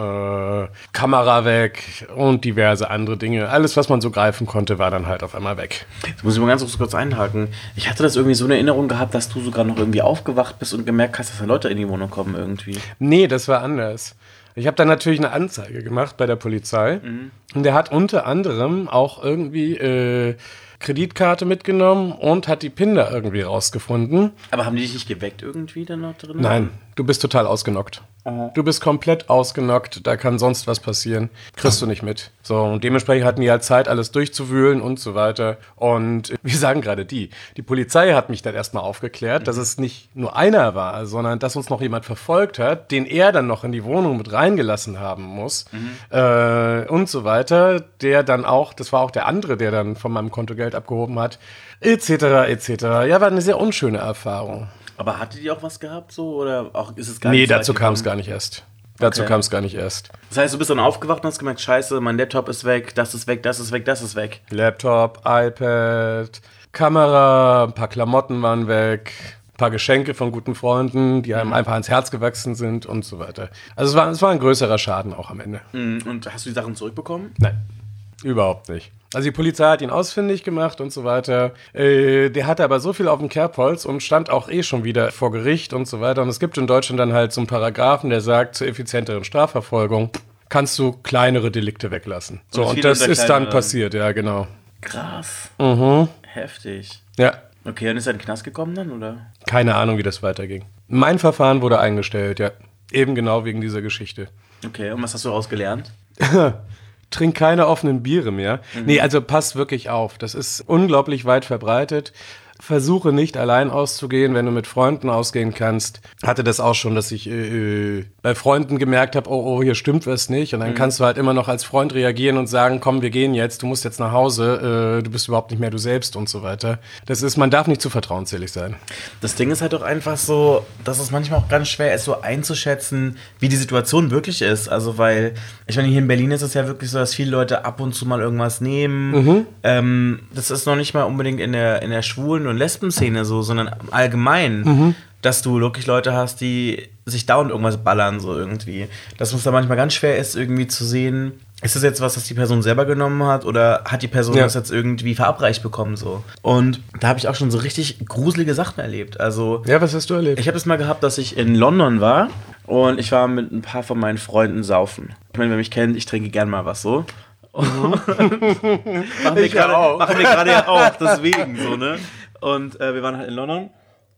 ne? Kamera weg und diverse andere Dinge. Alles, was man so greifen konnte, war dann halt auf einmal weg. Jetzt muss ich mal ganz kurz einhaken. Ich hatte das irgendwie so eine Erinnerung gehabt, dass du sogar noch irgendwie aufgewacht bist und gemerkt hast, dass da Leute in die Wohnung kommen irgendwie. Nee, das war anders. Ich habe dann natürlich eine Anzeige gemacht bei der Polizei. Und der hat unter anderem auch irgendwie Kreditkarte mitgenommen und hat die PIN da irgendwie rausgefunden. Aber haben die dich nicht geweckt irgendwie dann noch drin? Nein, du bist total ausgenockt. Du bist komplett ausgenockt, da kann sonst was passieren. Kriegst du nicht mit. So, und dementsprechend hatten die halt Zeit, alles durchzuwühlen und so weiter. Und wir sagen gerade die Polizei hat mich dann erstmal aufgeklärt, dass es nicht nur einer war, sondern dass uns noch jemand verfolgt hat, den er dann noch in die Wohnung mit reingelassen haben muss. Und so weiter. Der dann auch, das war auch der andere, der dann von meinem Konto Geld abgehoben hat, etc., etc. Ja, war eine sehr unschöne Erfahrung. Aber hatte die auch was gehabt so oder auch ist es gar nicht? Nee, dazu kam es gar nicht erst. Dazu kam es gar nicht erst. Das heißt, du bist dann aufgewacht und hast gemerkt, scheiße, mein Laptop ist weg, das ist weg, das ist weg, das ist weg. Laptop, iPad, Kamera, ein paar Klamotten waren weg, ein paar Geschenke von guten Freunden, die einem einfach ans Herz gewachsen sind und so weiter. Also es war ein größerer Schaden auch am Ende. Und hast du die Sachen zurückbekommen? Nein. Überhaupt nicht. Also die Polizei hat ihn ausfindig gemacht und so weiter. Der hatte aber so viel auf dem Kerbholz und stand auch schon wieder vor Gericht und so weiter. Und es gibt in Deutschland dann halt so einen Paragraphen, der sagt, zur effizienteren Strafverfolgung kannst du kleinere Delikte weglassen. So, und das ist dann passiert, ja, genau. Krass. Heftig. Ja. Okay, und ist er in den Knast gekommen dann, oder? Keine Ahnung, wie das weiterging. Mein Verfahren wurde eingestellt, ja. Eben genau wegen dieser Geschichte. Okay, und was hast du daraus gelernt? Trink keine offenen Biere mehr. Nee, also passt wirklich auf. Das ist unglaublich weit verbreitet. Versuche nicht allein auszugehen, wenn du mit Freunden ausgehen kannst. Hatte das auch schon, dass ich bei Freunden gemerkt habe, oh, hier stimmt was nicht. Und dann kannst du halt immer noch als Freund reagieren und sagen, komm, wir gehen jetzt, du musst jetzt nach Hause, du bist überhaupt nicht mehr du selbst und so weiter. Man darf nicht zu vertrauensselig sein. Das Ding ist halt auch einfach so, dass es manchmal auch ganz schwer ist, so einzuschätzen, wie die Situation wirklich ist. Also weil, ich meine, hier in Berlin ist es ja wirklich so, dass viele Leute ab und zu mal irgendwas nehmen. Das ist noch nicht mal unbedingt in der Schwulen- und Lesben-Szene so, sondern allgemein, dass du wirklich Leute hast, die sich dauernd irgendwas ballern, so irgendwie. Dass es da manchmal ganz schwer ist, irgendwie zu sehen, ist das jetzt was, das die Person selber genommen hat oder hat die Person das jetzt irgendwie verabreicht bekommen, so. Und da habe ich auch schon so richtig gruselige Sachen erlebt. Also, ja, was hast du erlebt? Ich habe es mal gehabt, dass ich in London war und ich war mit ein paar von meinen Freunden saufen. Ich meine, wer mich kennt, ich trinke gern mal was so. Machen wir gerade ja auch, deswegen so, ne? Und wir waren halt in London.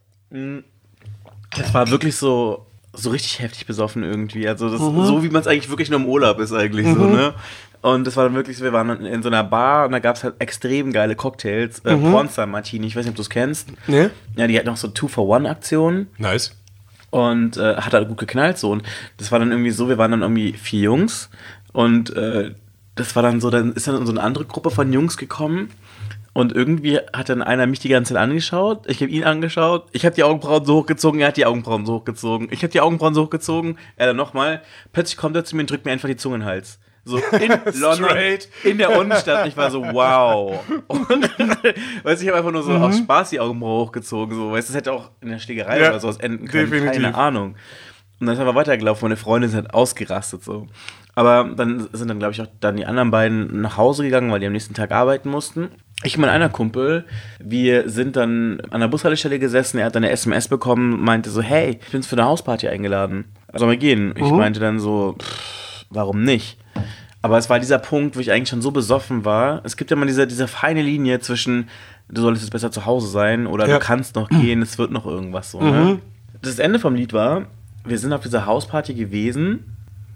Das war wirklich so richtig heftig besoffen irgendwie. Also so wie man es eigentlich wirklich nur im Urlaub ist eigentlich so, ne? Und das war dann wirklich so, wir waren in so einer Bar und da gab es halt extrem geile Cocktails. Pornstar Martini, ich weiß nicht, ob du es kennst. Nee? Ja, die hat noch so 2-for-1-Aktionen. Nice. Und hat halt gut geknallt so. Und das war dann irgendwie so, wir waren dann irgendwie 4 Jungs und das war dann so, dann ist dann so eine andere Gruppe von Jungs gekommen und irgendwie hat dann einer mich die ganze Zeit angeschaut, ich habe ihn angeschaut, ich habe die Augenbrauen so hochgezogen, er hat die Augenbrauen so hochgezogen, ich habe die Augenbrauen so hochgezogen, er dann nochmal, plötzlich kommt er zu mir und drückt mir einfach die Zunge in den Hals. So in London, in der Innenstadt. Ich war so, wow. Und weißt du, ich habe einfach nur so aus Spaß die Augenbrauen hochgezogen. So. Weißt du, das hätte auch in der Schlägerei oder sowas enden können. Definitiv. Keine Ahnung. Und dann sind wir weitergelaufen, meine Freundin ist halt ausgerastet. So. Aber dann sind dann, glaube ich, auch dann die anderen beiden nach Hause gegangen, weil die am nächsten Tag arbeiten mussten. Ich und mein einer Kumpel, wir sind dann an der Bushaltestelle gesessen, er hat dann eine SMS bekommen, meinte so, hey, ich bin für eine Hausparty eingeladen. Sollen wir gehen? Ich meinte dann so, warum nicht? Aber es war dieser Punkt, wo ich eigentlich schon so besoffen war. Es gibt ja mal diese feine Linie zwischen, du solltest jetzt besser zu Hause sein oder du kannst noch gehen, es wird noch irgendwas so. Ne? Das Ende vom Lied war, wir sind auf dieser Hausparty gewesen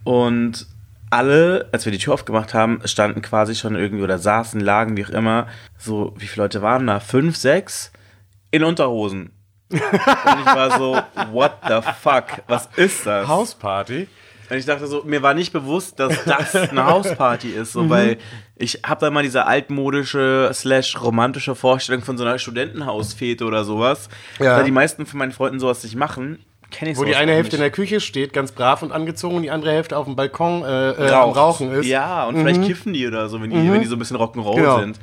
und alle, als wir die Tür aufgemacht haben, standen quasi schon irgendwie oder saßen, lagen, wie auch immer. So, wie viele Leute waren da? 5, 6 in Unterhosen. Und ich war so, what the fuck? Was ist das? Hausparty? Und ich dachte so, mir war nicht bewusst, dass das eine Hausparty ist, so, weil ich habe da mal diese altmodische / romantische Vorstellung von so einer Studentenhausfete oder sowas. Ja. Da die meisten von meinen Freunden sowas nicht machen, kenne ich sowas. Wo die eine Hälfte in der Küche steht, ganz brav und angezogen, und die andere Hälfte auf dem Balkon am Rauchen ist. Ja, und vielleicht kiffen die oder so, wenn die so ein bisschen Rock'n'Roll sind.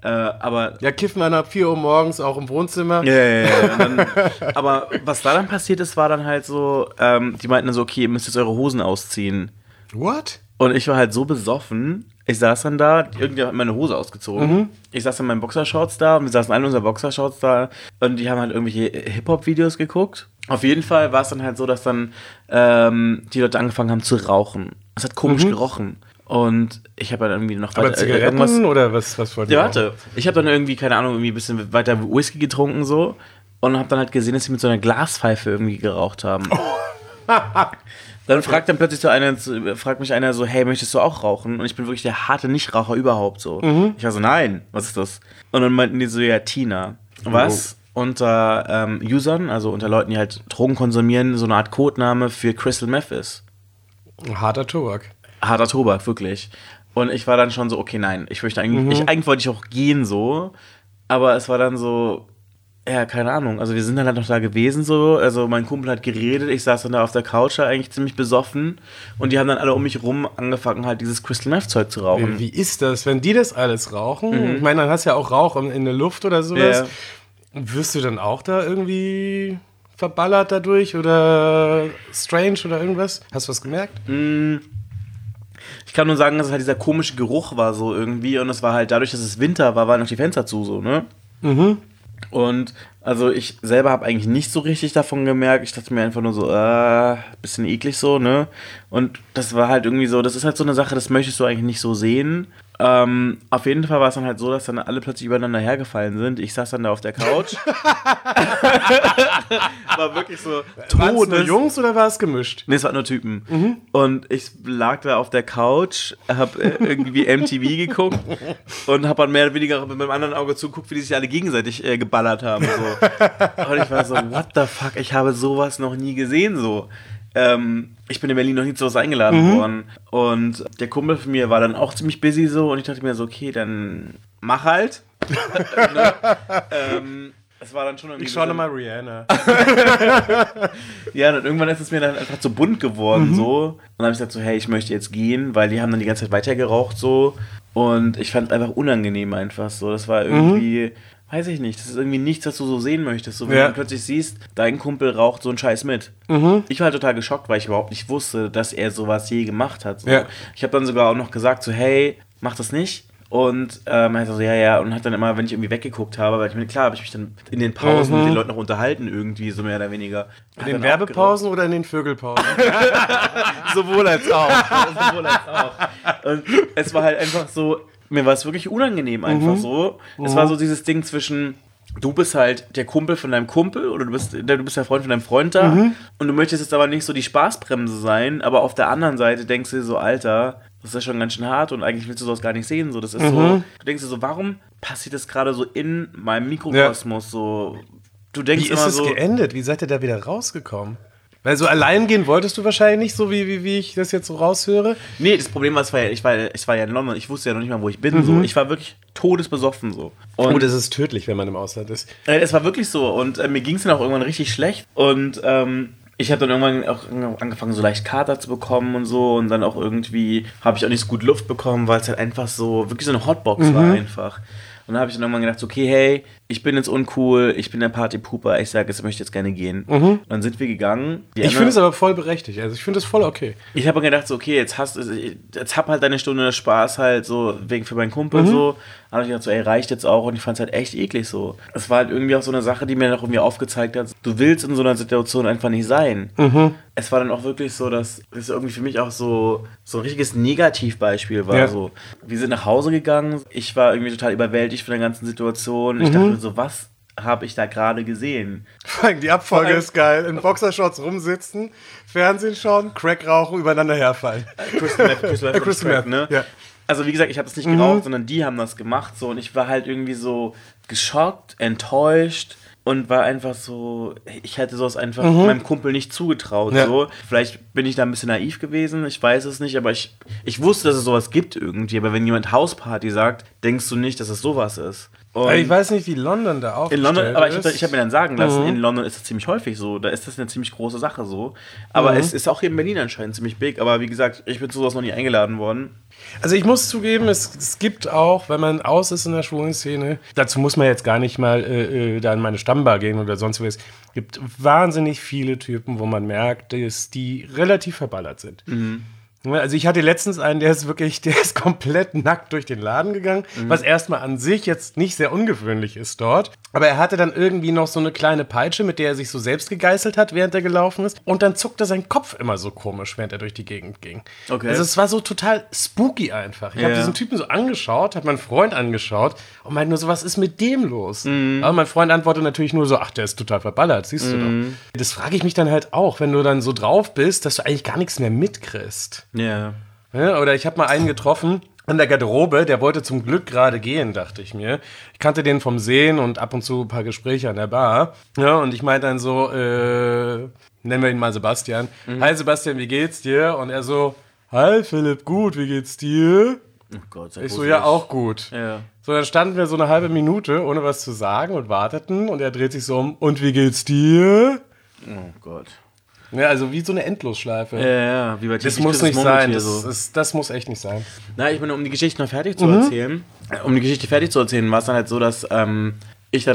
Aber ja, kiffen dann ab 4 Uhr morgens auch im Wohnzimmer. Ja. Aber was da dann passiert ist, war dann halt so, die meinten dann so, okay, ihr müsst jetzt eure Hosen ausziehen. What? Und ich war halt so besoffen, ich saß dann da, irgendjemand hat meine Hose ausgezogen. Ich saß in meinen Boxershorts da, und wir saßen alle in unseren Boxershorts da und die haben halt irgendwelche Hip-Hop-Videos geguckt. Auf jeden Fall war es dann halt so, dass dann die Leute angefangen haben zu rauchen. Es hat komisch gerochen. Und ich habe dann irgendwie noch weiter... Aber Zigaretten oder was wollt ihr? Ja, warte. Ich habe dann irgendwie, keine Ahnung, irgendwie ein bisschen weiter Whisky getrunken so und habe dann halt gesehen, dass sie mit so einer Glaspfeife irgendwie geraucht haben. Dann fragt mich einer so, hey, möchtest du auch rauchen? Und ich bin wirklich der harte Nichtraucher überhaupt so. Ich war so, nein, was ist das? Und dann meinten die so, ja, Tina. Was unter Usern, also unter Leuten, die halt Drogen konsumieren, so eine Art Codename für Crystal Meth ist. Harter Tobak. Harter Tobak, wirklich. Und ich war dann schon so, okay, nein, ich möchte eigentlich, eigentlich wollte ich auch gehen so, aber es war dann so, ja, keine Ahnung, also wir sind dann halt noch da gewesen so, also mein Kumpel hat geredet, ich saß dann da auf der Couch, eigentlich ziemlich besoffen und die haben dann alle um mich rum angefangen halt dieses Crystal Meth Zeug zu rauchen. Wie ist das, wenn die das alles rauchen? Ich meine, dann hast du ja auch Rauch in der Luft oder sowas. Wirst du dann auch da irgendwie verballert dadurch oder strange oder irgendwas? Hast du was gemerkt? Ich kann nur sagen, dass es halt dieser komische Geruch war so irgendwie und es war halt dadurch, dass es Winter war, waren noch die Fenster zu so, ne? Und also ich selber habe eigentlich nicht so richtig davon gemerkt. Ich dachte mir einfach nur so, bisschen eklig so, ne? Und das war halt irgendwie so, das ist halt so eine Sache, das möchtest du eigentlich nicht so sehen. Auf jeden Fall war es dann halt so, dass dann alle plötzlich übereinander hergefallen sind. Ich saß dann da auf der Couch. War wirklich so Waren es nur Jungs oder war es gemischt? Nee, es waren nur Typen. Und ich lag da auf der Couch, hab irgendwie MTV geguckt und hab dann mehr oder weniger mit meinem anderen Auge zugeguckt, wie die sich alle gegenseitig geballert haben. So. Und ich war so, what the fuck, ich habe sowas noch nie gesehen so. Ich bin in Berlin noch nie zu was eingeladen worden. Und der Kumpel von mir war dann auch ziemlich busy so und ich dachte mir so, okay, dann mach halt. Ne? Es war dann schon irgendwie. Ich schaue nochmal Rihanna. Ja, und irgendwann ist es mir dann einfach zu bunt geworden so. Und dann habe ich gesagt so, hey, ich möchte jetzt gehen, weil die haben dann die ganze Zeit weitergeraucht so. Und ich fand es einfach unangenehm einfach so. Das war irgendwie, weiß ich nicht, das ist irgendwie nichts, was du so sehen möchtest. So, wenn du plötzlich siehst, dein Kumpel raucht so einen Scheiß mit. Ich war halt total geschockt, weil ich überhaupt nicht wusste, dass er sowas je gemacht hat. So. Ja. Ich habe dann sogar auch noch gesagt so, hey, mach das nicht. Und er so, ja, und hat dann immer, wenn ich irgendwie weggeguckt habe, weil ich mir, klar, habe ich mich dann in den Pausen mit den Leuten noch unterhalten irgendwie, so mehr oder weniger. In den Werbepausen oder in den Vögelpausen? Sowohl als auch. Und es war halt einfach so, mir war es wirklich unangenehm einfach so. Es war so dieses Ding zwischen, du bist halt der Kumpel von deinem Kumpel oder du bist der Freund von deinem Freund da und du möchtest jetzt aber nicht so die Spaßbremse sein, aber auf der anderen Seite denkst du dir so, Alter, das ist schon ganz schön hart und eigentlich willst du sowas gar nicht sehen. So, das ist so, du denkst dir so, warum passiert das gerade so in meinem Mikrokosmos? So, du denkst immer so. Wie ist es geendet? Wie seid ihr da wieder rausgekommen? Weil so allein gehen wolltest du wahrscheinlich nicht, so wie ich das jetzt so raushöre. Nee, das Problem war, ich war ja in London, ich wusste ja noch nicht mal, wo ich bin. So. Ich war wirklich todesbesoffen. So. Und das ist tödlich, wenn man im Ausland ist. Es war wirklich so und mir ging es dann auch irgendwann richtig schlecht und ich habe dann irgendwann auch angefangen, so leicht Kater zu bekommen und so. Und dann auch irgendwie habe ich auch nicht so gut Luft bekommen, weil es halt einfach so, wirklich so eine Hotbox war einfach. Und dann habe ich dann irgendwann gedacht, okay, hey, ich bin jetzt uncool, ich bin der Partypooper, ich sage, ich möchte jetzt gerne gehen. Und dann sind wir gegangen. Ich finde es aber voll berechtigt, also ich finde es voll okay. Ich habe gedacht, so, okay, jetzt hab halt deine Stunde Spaß halt so, wegen für meinen Kumpel so. Dann habe ich gedacht, so, ey, reicht jetzt auch. Und ich fand es halt echt eklig so. Es war halt irgendwie auch so eine Sache, die mir noch irgendwie aufgezeigt hat, du willst in so einer Situation einfach nicht sein. Es war dann auch wirklich so, dass es irgendwie für mich auch so ein richtiges Negativbeispiel war. Ja. So. Wir sind nach Hause gegangen, ich war irgendwie total überwältigt von der ganzen Situation. Ich dachte mir so, was habe ich da gerade gesehen? Vor allem die Abfolge ist geil. In Boxershorts rumsitzen, Fernsehen schauen, Crack rauchen, übereinander herfallen. Crystal Meth, ne? Ja. Also wie gesagt, ich habe das nicht geraucht, sondern die haben das gemacht. So, und ich war halt irgendwie so geschockt, enttäuscht. Und war einfach so, ich hätte sowas einfach meinem Kumpel nicht zugetraut. Ja. So. Vielleicht bin ich da ein bisschen naiv gewesen, ich weiß es nicht, aber ich wusste, dass es sowas gibt irgendwie. Aber wenn jemand Hausparty sagt, denkst du nicht, dass es sowas ist. Und ich weiß nicht, wie London da aufgestellt ist. Aber ich hab mir dann sagen lassen, in London ist das ziemlich häufig so. Da ist das eine ziemlich große Sache so. Aber es ist auch hier in Berlin anscheinend ziemlich big. Aber wie gesagt, ich bin zu sowas noch nie eingeladen worden. Also ich muss zugeben, es gibt auch, wenn man aus ist in der schwulen Szene, dazu muss man jetzt gar nicht mal da in meine Stammbar gehen oder sonst was, gibt wahnsinnig viele Typen, wo man merkt, dass die relativ verballert sind. Also ich hatte letztens einen, der ist komplett nackt durch den Laden gegangen, was erstmal an sich jetzt nicht sehr ungewöhnlich ist dort. Aber er hatte dann irgendwie noch so eine kleine Peitsche, mit der er sich so selbst gegeißelt hat, während er gelaufen ist. Und dann zuckte sein Kopf immer so komisch, während er durch die Gegend ging. Okay. Also es war so total spooky einfach. Ich habe diesen Typen so angeschaut, habe meinen Freund angeschaut und meinte nur so, was ist mit dem los? Aber mein Freund antwortet natürlich nur so, ach, der ist total verballert, siehst du doch. Das frage ich mich dann halt auch, wenn du dann so drauf bist, dass du eigentlich gar nichts mehr mitkriegst. Ja. Oder ich habe mal einen getroffen an der Garderobe, der wollte zum Glück gerade gehen, dachte ich mir. Ich kannte den vom Sehen und ab und zu ein paar Gespräche an der Bar. Ja, und ich meinte dann so, nennen wir ihn mal Sebastian. Hi Sebastian, wie geht's dir? Und er so, hi Philipp, gut, wie geht's dir? Oh Gott, ich so, ja, auch gut. Ja. So, dann standen wir so eine halbe Minute, ohne was zu sagen und warteten. Und er dreht sich so um, und wie geht's dir? Oh Gott. Ja, also wie so eine Endlosschleife. Ja, wie bei das muss nicht sein. Das muss echt nicht sein. Na, ich meine, um die Geschichte noch fertig zu erzählen, war es dann halt so, dass ich dann halt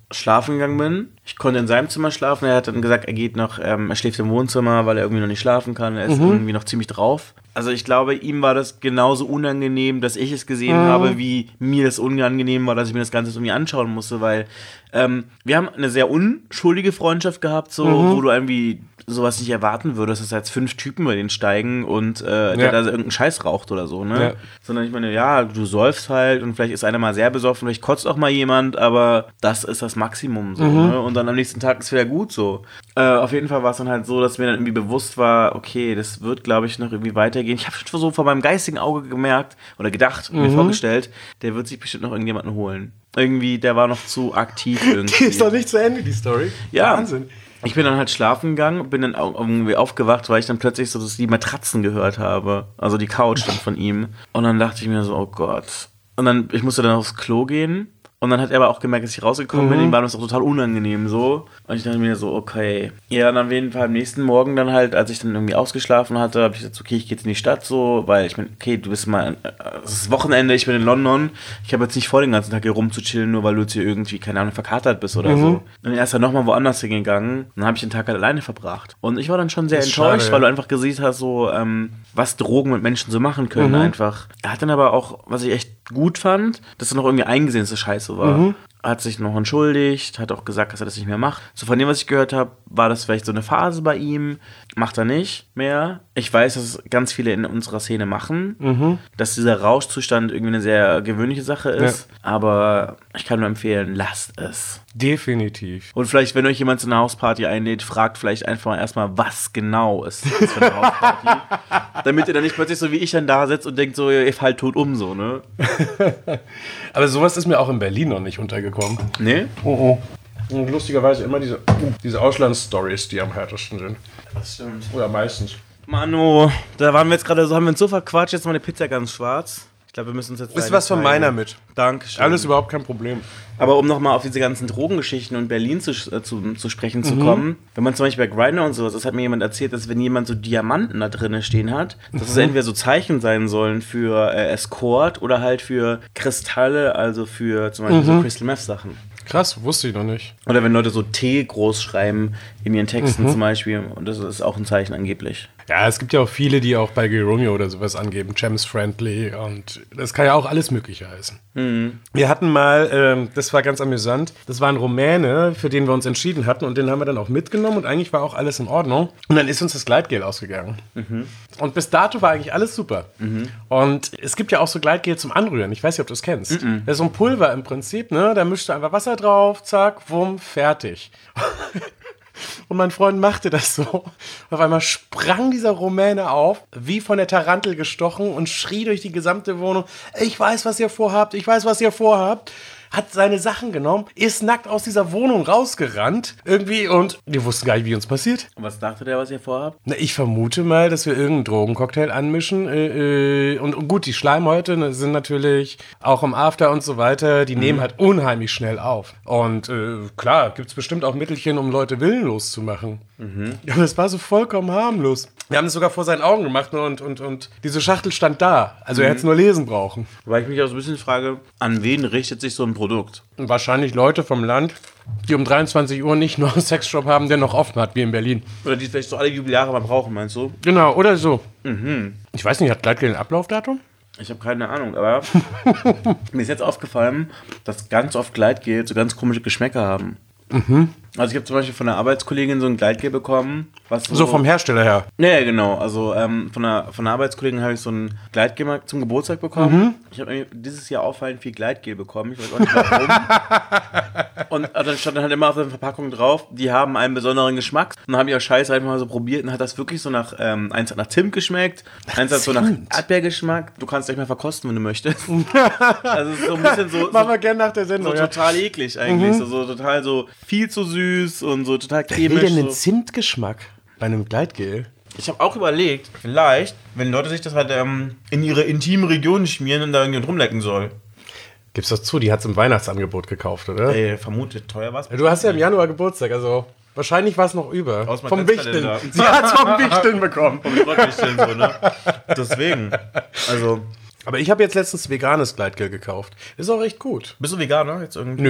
schlafen gegangen bin. Ich konnte in seinem Zimmer schlafen. Er hat dann gesagt, er schläft im Wohnzimmer, weil er irgendwie noch nicht schlafen kann. Er ist irgendwie noch ziemlich drauf. Also ich glaube, ihm war das genauso unangenehm, dass ich es gesehen habe, wie mir das unangenehm war, dass ich mir das Ganze irgendwie anschauen musste, weil wir haben eine sehr unschuldige Freundschaft gehabt, so, wo du irgendwie sowas nicht erwarten würdest, dass jetzt 5 Typen über den steigen und der da irgendeinen Scheiß raucht oder so, ne? Ja. Sondern ich meine, ja, du säufst halt und vielleicht ist einer mal sehr besoffen, vielleicht kotzt auch mal jemand, aber das ist das Maximum so, ne? Und dann am nächsten Tag ist wieder gut so. Auf jeden Fall war es dann halt so, dass mir dann irgendwie bewusst war, okay, das wird, glaube ich, noch irgendwie weitergehen. Ich habe schon so vor meinem geistigen Auge gemerkt oder gedacht, mir vorgestellt, der wird sich bestimmt noch irgendjemanden holen. Irgendwie, der war noch zu aktiv irgendwie. Die ist doch nicht zu Ende, die Story. Ja. Wahnsinn. Ich bin dann halt schlafen gegangen, bin dann irgendwie aufgewacht, weil ich dann plötzlich so die Matratzen gehört habe. Also die Couch dann von ihm. Und dann dachte ich mir so, oh Gott. Und dann, ich musste dann aufs Klo gehen. Und dann hat er aber auch gemerkt, dass ich rausgekommen bin. Ihm war das auch total unangenehm so. Und ich dachte mir so, okay. Ja, und auf jeden Fall am nächsten Morgen dann halt, als ich dann irgendwie ausgeschlafen hatte, habe ich gesagt, okay, ich gehe jetzt in die Stadt so, weil ich meine, okay, du bist mal, es ist Wochenende, ich bin in London. Ich habe jetzt nicht vor, den ganzen Tag hier rumzuchillen, nur weil du jetzt hier irgendwie, keine Ahnung, verkatert bist oder so. Und dann erst dann nochmal woanders hingegangen. Dann habe ich den Tag halt alleine verbracht. Und ich war dann schon sehr enttäuscht, weil du einfach gesehen hast, so, was Drogen mit Menschen so machen können einfach. Er hat dann aber auch, was ich echt gut fand, dass er noch irgendwie eingesehen, dass das scheiße war. Hat sich noch entschuldigt, hat auch gesagt, dass er das nicht mehr macht. So von dem, was ich gehört habe, war das vielleicht so eine Phase bei ihm. Macht er nicht mehr. Ich weiß, dass es ganz viele in unserer Szene machen, dass dieser Rauschzustand irgendwie eine sehr gewöhnliche Sache ist. Ja. Aber ich kann nur empfehlen, lasst es. Definitiv. Und vielleicht, wenn euch jemand zu einer Hausparty einlädt, fragt vielleicht einfach erstmal, was genau ist das für eine Hausparty. Damit ihr dann nicht plötzlich so wie ich dann da sitzt und denkt so, ihr fallt tot um, so, ne? Aber sowas ist mir auch in Berlin noch nicht untergekommen. Nee? Und lustigerweise immer diese Auslandsstories, die am härtesten sind. Das stimmt. Oder meistens. Manu, da waren wir jetzt gerade so, haben wir uns so verquatscht, jetzt mal eine Pizza ganz schwarz. Ich glaube, wir müssen uns jetzt... Ist was von meiner mit. Dankeschön. Alles überhaupt kein Problem. Aber um nochmal auf diese ganzen Drogengeschichten und Berlin zu sprechen zu kommen, wenn man zum Beispiel bei Grindr und sowas, das hat mir jemand erzählt, dass wenn jemand so Diamanten da drin stehen hat, dass es entweder so Zeichen sein sollen für Escort oder halt für Kristalle, also für zum Beispiel so Crystal Meth Sachen. Krass, wusste ich noch nicht. Oder wenn Leute so T groß schreiben in ihren Texten zum Beispiel, und das ist auch ein Zeichen angeblich. Ja, es gibt ja auch viele, die auch bei Gay Romeo oder sowas angeben, Gems Friendly, und das kann ja auch alles Mögliche heißen. Wir hatten mal, das war ganz amüsant, das war ein Rumäne, für den wir uns entschieden hatten, und den haben wir dann auch mitgenommen und eigentlich war auch alles in Ordnung. Und dann ist uns das Gleitgel ausgegangen. Und bis dato war eigentlich alles super. Und es gibt ja auch so Gleitgel zum Anrühren, ich weiß nicht, ob du es kennst. Das ist so ein Pulver im Prinzip, ne? Da mischt du einfach Wasser drauf, zack, wumm, fertig. Und mein Freund machte das so. Auf einmal sprang dieser Rumäne auf, wie von der Tarantel gestochen, und schrie durch die gesamte Wohnung: Ich weiß, was ihr vorhabt, ich weiß, was ihr vorhabt. Hat seine Sachen genommen, ist nackt aus dieser Wohnung rausgerannt, irgendwie, und wir wussten gar nicht, wie uns passiert. Und was dachte der, was ihr vorhabt? Na, ich vermute mal, dass wir irgendeinen Drogencocktail anmischen. Und gut, die Schleimhäute sind natürlich auch im After und so weiter, die nehmen halt unheimlich schnell auf. Und klar, gibt es bestimmt auch Mittelchen, um Leute willenlos zu machen. Aber es war so vollkommen harmlos. Wir haben es sogar vor seinen Augen gemacht, und diese Schachtel stand da. Also er hätte es nur lesen brauchen. Weil ich mich auch so ein bisschen frage, an wen richtet sich so ein Produkt? Und wahrscheinlich Leute vom Land, die um 23 Uhr nicht nur einen Sexshop haben, der noch offen hat, wie in Berlin. Oder die vielleicht so alle Jubeljahre mal brauchen, meinst du? Genau, oder so. Ich weiß nicht, hat Gleitgel ein Ablaufdatum? Ich habe keine Ahnung, aber mir ist jetzt aufgefallen, dass ganz oft Gleitgel so ganz komische Geschmäcker haben. Also ich habe zum Beispiel von einer Arbeitskollegin so ein Gleitgel bekommen. Was so vom Hersteller her? Ja, genau. Also von einer Arbeitskollegin habe ich so ein Gleitgel zum Geburtstag bekommen. Ich habe dieses Jahr auffallend viel Gleitgel bekommen. Ich weiß auch nicht warum. Und dann stand dann halt immer auf der Verpackung drauf, die haben einen besonderen Geschmack. Und dann habe ich auch Scheiße einfach mal so probiert und hat das wirklich so nach, eins hat nach Zimt geschmeckt, eins hat so nach Erdbeergeschmack. Du kannst gleich mal verkosten, wenn du möchtest. Also es ist so ein bisschen so... Machen wir gerne nach der Sendung. So total eklig eigentlich. So total so viel zu süß und so total cremig. Wer will denn den Zimtgeschmack bei einem Gleitgel? Ich habe auch überlegt, vielleicht, wenn Leute sich das halt in ihre intimen Regionen schmieren und da irgendwie rumlecken soll. Gib's doch zu, die hat's im Weihnachtsangebot gekauft, oder? Vermutet, teuer war's. Du hast ja im Januar Geburtstag, also wahrscheinlich war es noch über. Aus vom Wichteln. Sie hat's vom Wichteln bekommen. Vom Wichteln so, ne? Deswegen. Aber ich habe jetzt letztens veganes Gleitgel gekauft. Ist auch echt gut. Bist du Veganer jetzt irgendwie? Nö.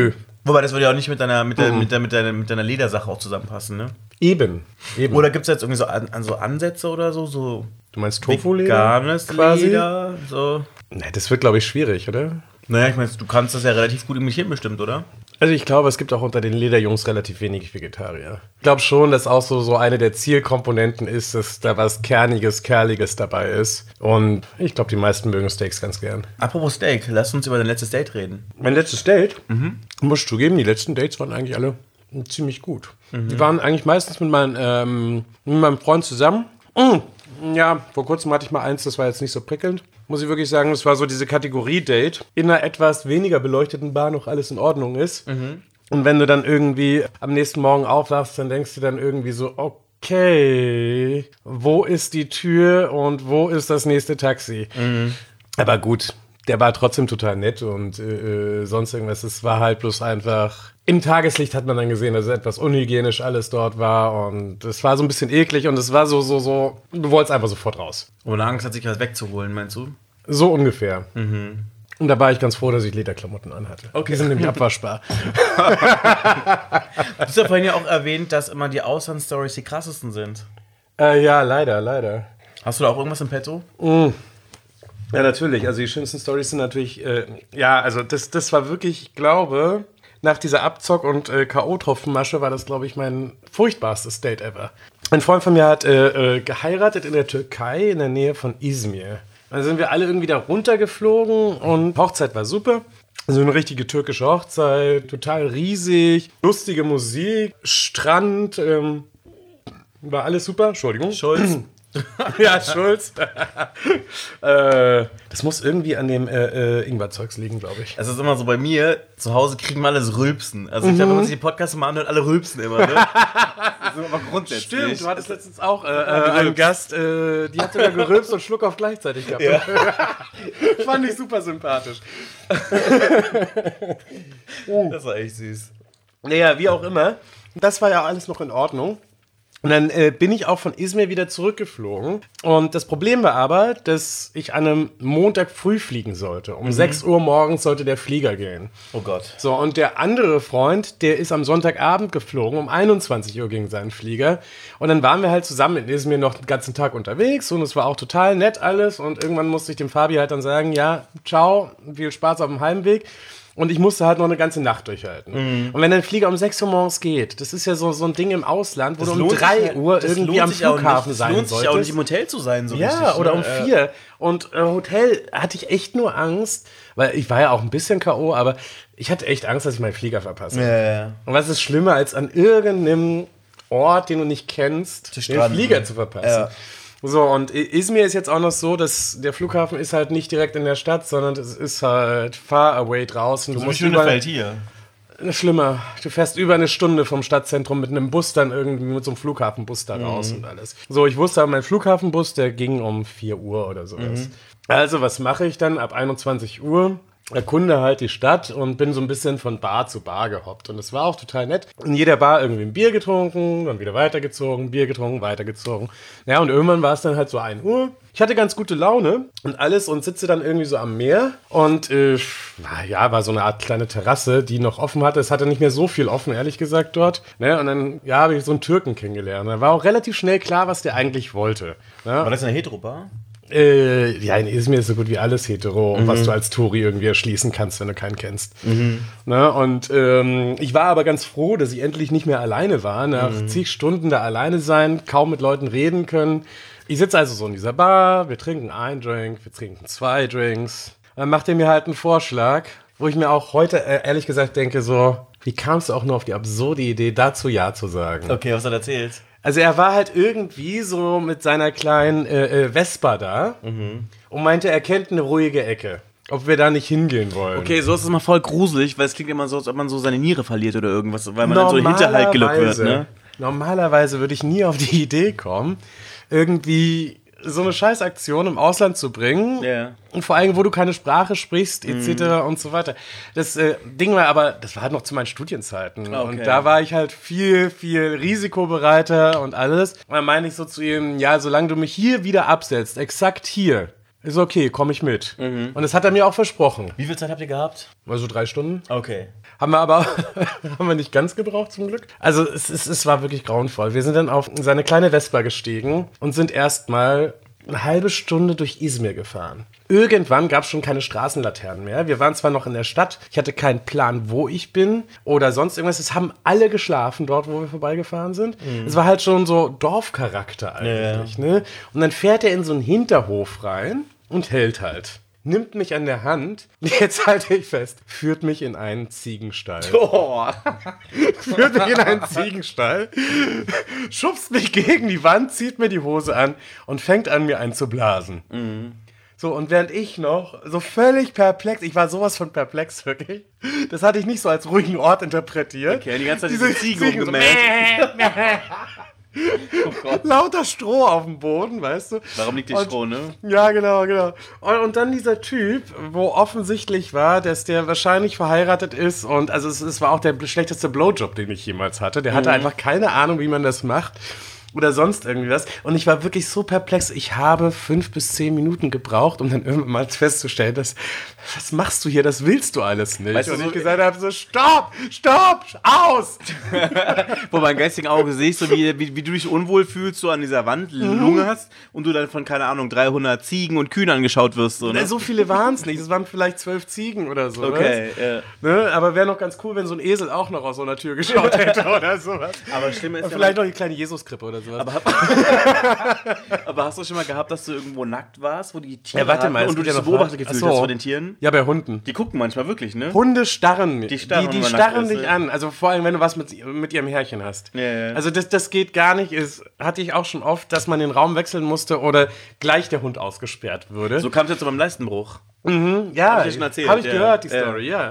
Wobei, das würde ja auch nicht mit deiner Ledersache auch zusammenpassen, ne? Eben. Oder gibt es jetzt irgendwie so Ansätze oder so? Du meinst Tofu-Leder? Veganes quasi? Leder, so. Ne, das wird, glaube ich, schwierig, oder? Naja, ich meine, du kannst das ja relativ gut imitieren bestimmt, oder? Also ich glaube, es gibt auch unter den Lederjungs relativ wenig Vegetarier. Ich glaube schon, dass auch so eine der Zielkomponenten ist, dass da was Kerniges, Kerliges dabei ist. Und ich glaube, die meisten mögen Steaks ganz gern. Apropos Steak, lass uns über dein letztes Date reden. Mein letztes Date? Muss ich zugeben, die letzten Dates waren eigentlich alle ziemlich gut. Die waren eigentlich meistens mit meinem Freund zusammen. Ja, vor kurzem hatte ich mal eins, das war jetzt nicht so prickelnd. Muss ich wirklich sagen, das war so diese Kategorie-Date. In einer etwas weniger beleuchteten Bar noch alles in Ordnung ist. Und wenn du dann irgendwie am nächsten Morgen aufwachst, dann denkst du dann irgendwie so, okay, wo ist die Tür und wo ist das nächste Taxi? Aber gut, der war trotzdem total nett und sonst irgendwas. Es war halt bloß einfach... Im Tageslicht hat man dann gesehen, dass es etwas unhygienisch alles dort war und es war so ein bisschen eklig und es war so, du wolltest einfach sofort raus. Ohne Angst hat sich was wegzuholen, meinst du? So ungefähr. Und da war ich ganz froh, dass ich Lederklamotten anhatte. Okay. Die sind nämlich abwaschbar. Du hast ja vorhin ja auch erwähnt, dass immer die Auslandsstories die krassesten sind. Ja, leider. Hast du da auch irgendwas im Petto? Ja, natürlich. Also die schönsten Stories sind natürlich, also das war wirklich, ich glaube... Nach dieser Abzock- und K.O.-Tropfenmasche war das, glaube ich, mein furchtbarstes Date ever. Ein Freund von mir hat geheiratet in der Türkei in der Nähe von Izmir. Dann sind wir alle irgendwie da runtergeflogen und Hochzeit war super. Also eine richtige türkische Hochzeit, total riesig, lustige Musik, Strand, war alles super. Entschuldigung. Schulz. Ja, Schulz. Das muss irgendwie an dem Ingwer-Zeugs liegen, glaube ich. Es ist immer so bei mir, zu Hause kriegen wir alles Rülpsen. Also ich glaube, wenn man sich die Podcasts mal anhört, alle rülpsen immer, ne? Das ist aber grundsätzlich. Stimmt, du hattest letztens auch einen Gast, die hat sogar gerülpst und Schluck auf gleichzeitig gehabt. Ja. Fand ich super sympathisch. Das war echt süß. Naja, wie auch immer. Das war ja alles noch in Ordnung. Und dann bin ich auch von Izmir wieder zurückgeflogen. Und das Problem war aber, dass ich an einem Montag früh fliegen sollte. Um 6 Uhr morgens sollte der Flieger gehen. Oh Gott. So, und der andere Freund, der ist am Sonntagabend geflogen. Um 21 Uhr ging sein Flieger. Und dann waren wir halt zusammen in Izmir noch den ganzen Tag unterwegs. Und es war auch total nett alles. Und irgendwann musste ich dem Fabi halt dann sagen, ja, ciao, viel Spaß auf dem Heimweg. Und ich musste halt noch eine ganze Nacht durchhalten. Und wenn ein Flieger um 6 Uhr morgens geht, das ist ja so ein Ding im Ausland, wo du um 3 Uhr irgendwie am Flughafen sein solltest. Es lohnt sich auch nicht, im Hotel zu sein, so richtig. Ja, oder um 4. Und Hotel hatte ich echt nur Angst, weil ich war ja auch ein bisschen K.O., aber ich hatte echt Angst, dass ich meinen Flieger verpasse. Ja. Und was ist schlimmer, als an irgendeinem Ort, den du nicht kennst, den Flieger zu verpassen? Ja. So, und Izmir ist jetzt auch noch so, dass der Flughafen ist halt nicht direkt in der Stadt, sondern es ist halt far away draußen. Du musst Schönefeld hier. Schlimmer. Du fährst über eine Stunde vom Stadtzentrum mit einem Bus dann irgendwie mit so einem Flughafenbus da raus und alles. So, ich wusste aber, mein Flughafenbus, der ging um 4 Uhr oder sowas. Also, was mache ich dann ab 21 Uhr? Erkunde halt die Stadt und bin so ein bisschen von Bar zu Bar gehoppt. Und es war auch total nett. In jeder Bar irgendwie ein Bier getrunken, dann wieder weitergezogen, Bier getrunken, weitergezogen. Ja, und irgendwann war es dann halt so 1 Uhr. Ich hatte ganz gute Laune und alles und sitze dann irgendwie so am Meer. Und war so eine Art kleine Terrasse, die noch offen hatte. Es hatte nicht mehr so viel offen, ehrlich gesagt, dort. Ne? Und dann habe ich so einen Türken kennengelernt. Da war auch relativ schnell klar, was der eigentlich wollte. Ne? War das eine Hetero-Bar? Ja, in Izmir ist so gut wie alles hetero, was du als Touri irgendwie erschließen kannst, wenn du keinen kennst. Ne? Und ich war aber ganz froh, dass ich endlich nicht mehr alleine war. Nach zig Stunden da alleine sein, kaum mit Leuten reden können. Ich sitze also so in dieser Bar, wir trinken einen Drink, wir trinken 2 Drinks. Dann macht er mir halt einen Vorschlag, wo ich mir auch heute ehrlich gesagt denke, so, wie kamst du auch nur auf die absurde Idee, dazu Ja zu sagen? Okay, was hat er erzählt? Also er war halt irgendwie so mit seiner kleinen Vespa da und meinte, er kennt eine ruhige Ecke. Ob wir da nicht hingehen wollen. Okay, so ist es mal voll gruselig, weil es klingt immer so, als ob man so seine Niere verliert oder irgendwas, weil man dann so Hinterhalt gelockt wird, ne? Normalerweise würde ich nie auf die Idee kommen, irgendwie so eine Scheißaktion im Ausland zu bringen. Yeah. Und vor allem, wo du keine Sprache sprichst, etc. und so weiter. Das Ding war aber, das war halt noch zu meinen Studienzeiten. Okay. Und da war ich halt viel, viel risikobereiter und alles. Und dann meine ich so zu ihm, ja, solange du mich hier wieder absetzt, exakt hier, ist okay, komme ich mit. Und das hat er mir auch versprochen. Wie viel Zeit habt ihr gehabt? Also 3 Stunden. Okay. Haben wir aber haben wir nicht ganz gebraucht, zum Glück. Also es war wirklich grauenvoll. Wir sind dann auf seine kleine Vespa gestiegen und sind erstmal eine halbe Stunde durch Izmir gefahren. Irgendwann gab es schon keine Straßenlaternen mehr. Wir waren zwar noch in der Stadt, ich hatte keinen Plan, wo ich bin oder sonst irgendwas. Es haben alle geschlafen dort, wo wir vorbeigefahren sind. Es war halt schon so Dorfcharakter eigentlich. Ne? Und dann fährt er in so einen Hinterhof rein und hält halt. Nimmt mich an der Hand, jetzt halte ich fest, führt mich in einen Ziegenstall. Führt mich in einen Ziegenstall, schubst mich gegen die Wand, zieht mir die Hose an und fängt an, mir einen zu blasen. So, und während ich noch so völlig perplex, ich war sowas von perplex, wirklich, das hatte ich nicht so als ruhigen Ort interpretiert. Okay, die ganze Zeit diese Ziegen rumgemäht. Oh Gott. Lauter Stroh auf dem Boden, weißt du? Warum liegt die Stroh, ne? Ja, genau. Und dann dieser Typ, wo offensichtlich war, dass der wahrscheinlich verheiratet ist und also es war auch der schlechteste Blowjob, den ich jemals hatte. Der hatte einfach keine Ahnung, wie man das macht. Oder sonst irgendwie was. Und ich war wirklich so perplex. Ich habe 5 bis 10 Minuten gebraucht, um dann irgendwann mal festzustellen, dass, was machst du hier? Das willst du alles nicht. Weißt du, und so ich gesagt habe, so, stopp, aus! Wo mein geistigen Auge siehst, so wie du dich unwohl fühlst, so an dieser Wand Lunge hast und du dann von, keine Ahnung, 300 Ziegen und Kühen angeschaut wirst. So, ne? So viele waren es nicht. Es waren vielleicht 12 Ziegen oder so. Okay, ja. Ne? Aber wäre noch ganz cool, wenn so ein Esel auch noch aus so einer Tür geschaut hätte oder sowas. Aber schlimm ist und vielleicht noch die kleine Jesus-Krippe oder sowas. Aber hast du schon mal gehabt, dass du irgendwo nackt warst, wo die Tiere und du dich so beobachtet gefühlt hast von den Tieren? Ja, bei Hunden. Die gucken manchmal wirklich, ne? Hunde starren. Die starren dich ist, an. Also vor allem, wenn du was mit ihrem Herrchen hast. Ja. Also das geht gar nicht. Hatte ich auch schon oft, dass man den Raum wechseln musste oder gleich der Hund ausgesperrt würde. So kam es jetzt zu meinem Leistenbruch. Ja, hab ich schon erzählt. Habe ich gehört, die Story, ja.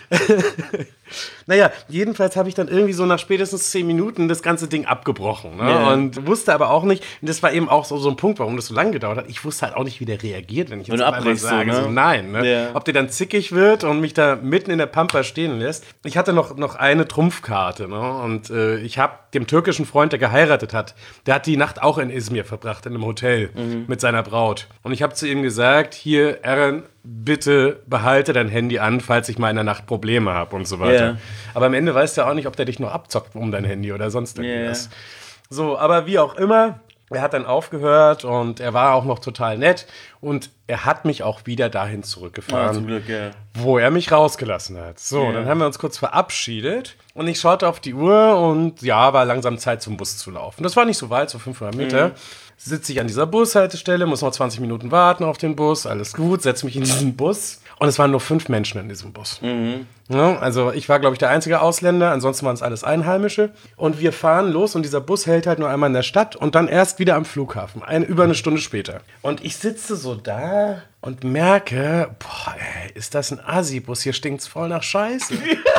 Naja, jedenfalls habe ich dann irgendwie so nach spätestens 10 Minuten das ganze Ding abgebrochen. Ne? Ja. Und wusste aber auch nicht, und das war eben auch so ein Punkt, warum das so lange gedauert hat, ich wusste halt auch nicht, wie der reagiert, wenn ich jetzt einmal sage, so, ne? so nein. Ne? Ja. Ob der dann zickig wird und mich da mitten in der Pampa stehen lässt. Ich hatte noch eine Trumpfkarte. Ne? Und ich habe dem türkischen Freund, der geheiratet hat, der hat die Nacht auch in Izmir verbracht, in einem Hotel mit seiner Braut. Und ich habe zu ihm gesagt, hier, Eren, bitte behalte dein Handy an, falls ich mal in der Nacht Probleme habe und so weiter. Yeah. Aber am Ende weißt du auch nicht, ob der dich noch abzockt um dein Handy oder sonst irgendwas. So, aber wie auch immer, er hat dann aufgehört und er war auch noch total nett und er hat mich auch wieder dahin zurückgefahren, zum Glück, ja. wo er mich rausgelassen hat. So, dann haben wir uns kurz verabschiedet und ich schaute auf die Uhr und ja, war langsam Zeit zum Bus zu laufen. Das war nicht so weit, so 500 Meter. Sitze ich an dieser Bushaltestelle, muss noch 20 Minuten warten auf den Bus, alles gut, setze mich in diesen Bus. Und es waren nur 5 Menschen in diesem Bus. Ja, also ich war, glaube ich, der einzige Ausländer, ansonsten waren es alles Einheimische. Und wir fahren los und dieser Bus hält halt nur einmal in der Stadt und dann erst wieder am Flughafen, über eine Stunde später. Und ich sitze so da und merke, boah, ey, ist das ein Assi-Bus, hier stinkt's voll nach Scheiße.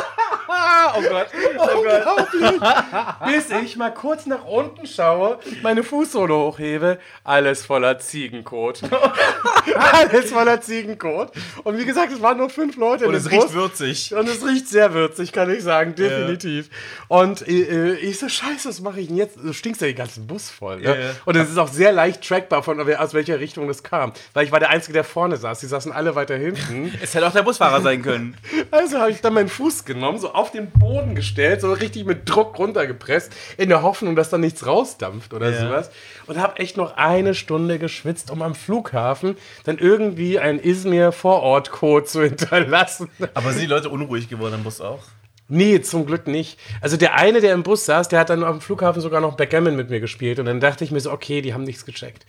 Oh Gott. Unglaublich. Bis ich mal kurz nach unten schaue, meine Fußsohle hochhebe, alles voller Ziegenkot. Alles voller Ziegenkot. Und wie gesagt, es waren nur 5 Leute in dem Bus. Und es riecht würzig. Und es riecht sehr würzig, kann ich sagen, definitiv. Ja. Und ich so, scheiße, was mache ich denn jetzt? Du stinkst ja den ganzen Bus voll. Ne? Ja. Und es ist auch sehr leicht trackbar, aus welcher Richtung das kam. Weil ich war der Einzige, der vorne saß. Die saßen alle weiter hinten. Es hätte auch der Busfahrer sein können. Also habe ich dann meinen Fuß genommen, so auf den Boden gestellt, so richtig mit Druck runtergepresst, in der Hoffnung, dass da nichts rausdampft oder sowas. Und habe echt noch eine Stunde geschwitzt, um am Flughafen dann irgendwie einen Izmir-Vorort-Code zu hinterlassen. Aber sind die Leute unruhig geworden am Bus auch? Nee, zum Glück nicht. Also der eine, der im Bus saß, der hat dann am Flughafen sogar noch Backgammon mit mir gespielt. Und dann dachte ich mir so, okay, die haben nichts gecheckt.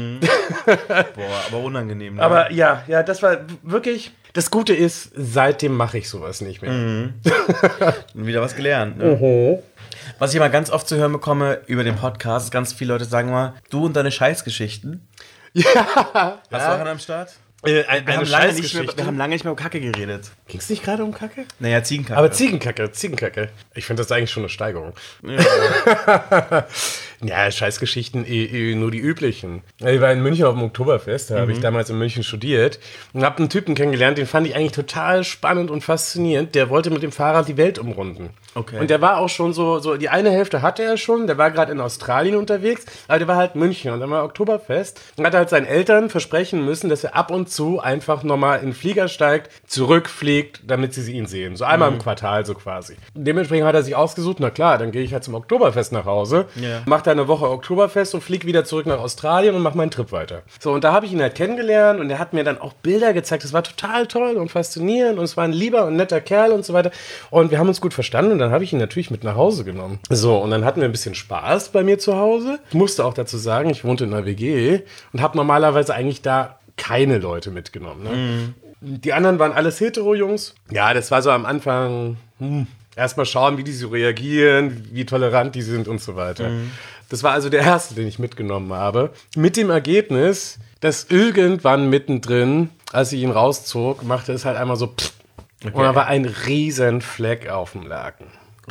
Boah, aber unangenehm. Ne? Aber ja, das war wirklich... Das Gute ist, seitdem mache ich sowas nicht mehr. Wieder was gelernt. Ne? Was ich immer ganz oft zu hören bekomme über den Podcast, ganz viele Leute sagen mal, du und deine Scheißgeschichten. Ja. Hast du auch einen am Start? Wir haben lange nicht mehr um Kacke geredet. Ging es nicht gerade um Kacke? Naja, Ziegenkacke. Aber Ziegenkacke. Ich finde das eigentlich schon eine Steigerung. Ja, Scheißgeschichten, nur die üblichen. Ich war in München auf dem Oktoberfest, da habe ich damals in München studiert und habe einen Typen kennengelernt, den fand ich eigentlich total spannend und faszinierend. Der wollte mit dem Fahrrad die Welt umrunden. Okay. Und der war auch schon so die eine Hälfte hatte er schon, der war gerade in Australien unterwegs, aber der war halt München und dann war Oktoberfest und hat halt seinen Eltern versprechen müssen, dass er ab und zu einfach nochmal in den Flieger steigt, zurückfliegt, damit sie ihn sehen. So einmal im Quartal so quasi. Dementsprechend hat er sich ausgesucht, na klar, dann gehe ich halt zum Oktoberfest nach Hause, mach da eine Woche Oktoberfest und flieg wieder zurück nach Australien und mach meinen Trip weiter. So, und da habe ich ihn halt kennengelernt und er hat mir dann auch Bilder gezeigt. Das war total toll und faszinierend und es war ein lieber und netter Kerl und so weiter. Und wir haben uns gut verstanden und dann habe ich ihn natürlich mit nach Hause genommen. So, und dann hatten wir ein bisschen Spaß bei mir zu Hause. Ich musste auch dazu sagen, ich wohnte in einer WG und habe normalerweise eigentlich da keine Leute mitgenommen. Ne? Die anderen waren alles Hetero-Jungs. Ja, das war so am Anfang, erstmal schauen, wie die so reagieren, wie tolerant die sind und so weiter. Das war also der erste, den ich mitgenommen habe. Mit dem Ergebnis, dass irgendwann mittendrin, als ich ihn rauszog, machte es halt einmal so pff, und da war ein riesen Fleck auf dem Laken.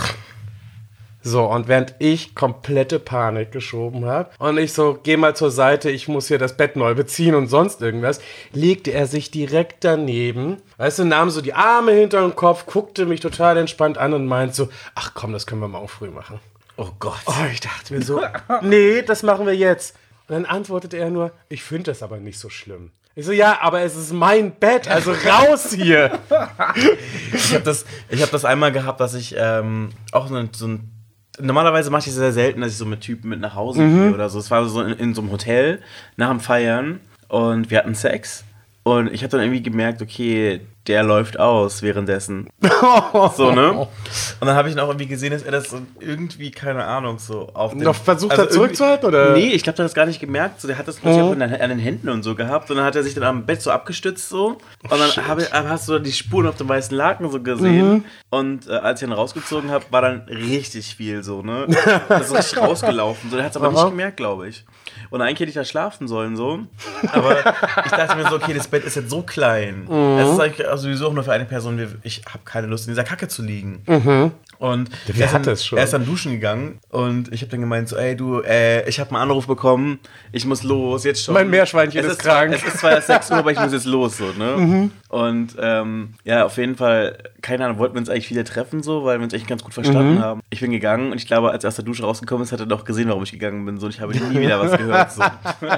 So, und während ich komplette Panik geschoben habe und ich so, geh mal zur Seite, ich muss hier das Bett neu beziehen und sonst irgendwas, legte er sich direkt daneben, weißt du, nahm so die Arme hinter den Kopf, guckte mich total entspannt an und meint so, ach komm, das können wir morgen früh machen. Oh Gott. Oh, ich dachte mir so, nee, das machen wir jetzt. Und dann antwortete er nur, ich finde das aber nicht so schlimm. Ich so, ja, aber es ist mein Bett, also raus hier. Ich hab das einmal gehabt, dass ich auch so ein normalerweise mache ich das sehr selten, dass ich so mit Typen mit nach Hause gehe oder so. Es war so in so einem Hotel nach dem Feiern und wir hatten Sex. Und ich habe dann irgendwie gemerkt, okay, der läuft aus währenddessen. So, ne? Und dann habe ich auch irgendwie gesehen, dass er das so irgendwie, keine Ahnung, so auf den... Noch versucht hat zurückzuhalten, oder? Nee, ich glaube, der hat das gar nicht gemerkt. So, der hat das plötzlich auch an den Händen und so gehabt. Und dann hat er sich dann am Bett so abgestützt so. Und dann hast du die Spuren auf dem weißen Laken so gesehen. Und als ich ihn rausgezogen habe, war dann richtig viel so, ne? Das ist richtig rausgelaufen. So, der hat es aber nicht gemerkt, glaube ich. Und eigentlich hätte ich da schlafen sollen, so. Aber ich dachte mir so, okay, das Bett ist jetzt so klein. Es ist eigentlich sowieso auch nur für eine Person. Ich habe keine Lust, in dieser Kacke zu liegen. Und er ist dann duschen gegangen. Und ich habe dann gemeint so, ey, du, ich habe einen Anruf bekommen. Ich muss los, jetzt schon. Mein Meerschweinchen ist krank. Es ist zwar erst 6 Uhr, aber ich muss jetzt los, so, ne? Und ja, auf jeden Fall, keine Ahnung, wollten wir uns eigentlich wieder treffen, so, weil wir uns echt ganz gut verstanden haben. Ich bin gegangen und ich glaube, als er aus der Dusche rausgekommen ist, hat er doch gesehen, warum ich gegangen bin. So, und ich habe nie wieder was gehört. So.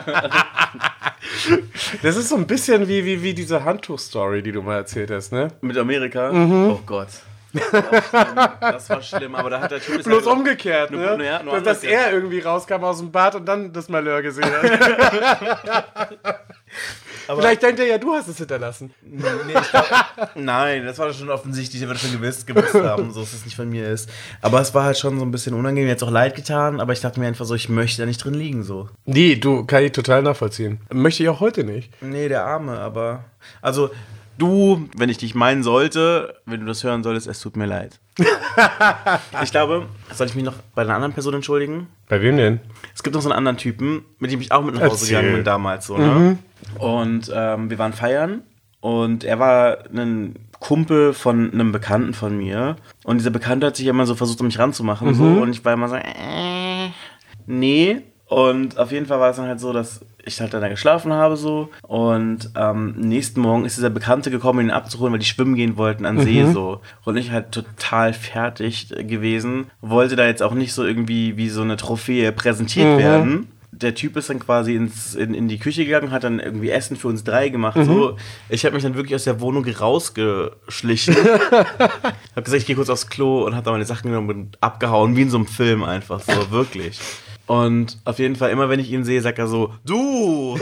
Das ist so ein bisschen wie diese Handtuch-Story, die du mal erzählt hast, ne? Mit Amerika? Oh Gott. Das war schlimm, aber da hat der Typ... Bloß halt umgekehrt, ne? Nur dass er irgendwie rauskam aus dem Bad und dann das Malheur gesehen hat. Aber vielleicht denkt er ja, du hast es hinterlassen. Nee, nein, das war schon offensichtlich, er wird schon gewusst haben, so dass es nicht von mir ist. Aber es war halt schon so ein bisschen unangenehm, mir hat es auch leid getan, aber ich dachte mir einfach so, ich möchte da nicht drin liegen, so. Nee, du, kann ich total nachvollziehen. Möchte ich auch heute nicht. Nee, der Arme, aber... Also, du, wenn ich dich meinen sollte, wenn du das hören solltest, es tut mir leid. Ich glaube, soll ich mich noch bei einer anderen Person entschuldigen? Bei wem denn? Es gibt noch so einen anderen Typen, mit dem ich auch mit nach Hause gegangen bin damals, so, ne? Und wir waren feiern und er war ein Kumpel von einem Bekannten von mir und dieser Bekannte hat sich immer so versucht, mich ranzumachen so, und ich war immer so, nee. Und auf jeden Fall war es dann halt so, dass ich halt dann da geschlafen habe so und nächsten Morgen ist dieser Bekannte gekommen, ihn abzuholen, weil die schwimmen gehen wollten an See so. Und ich halt total fertig gewesen, wollte da jetzt auch nicht so irgendwie wie so eine Trophäe präsentiert werden. Der Typ ist dann quasi in die Küche gegangen, hat dann irgendwie Essen für uns 3 gemacht. So. Ich habe mich dann wirklich aus der Wohnung rausgeschlichen. Hab gesagt, ich gehe kurz aufs Klo und hab dann meine Sachen genommen und abgehauen, wie in so einem Film einfach, so wirklich. Und auf jeden Fall, immer wenn ich ihn sehe, sagt er so, du!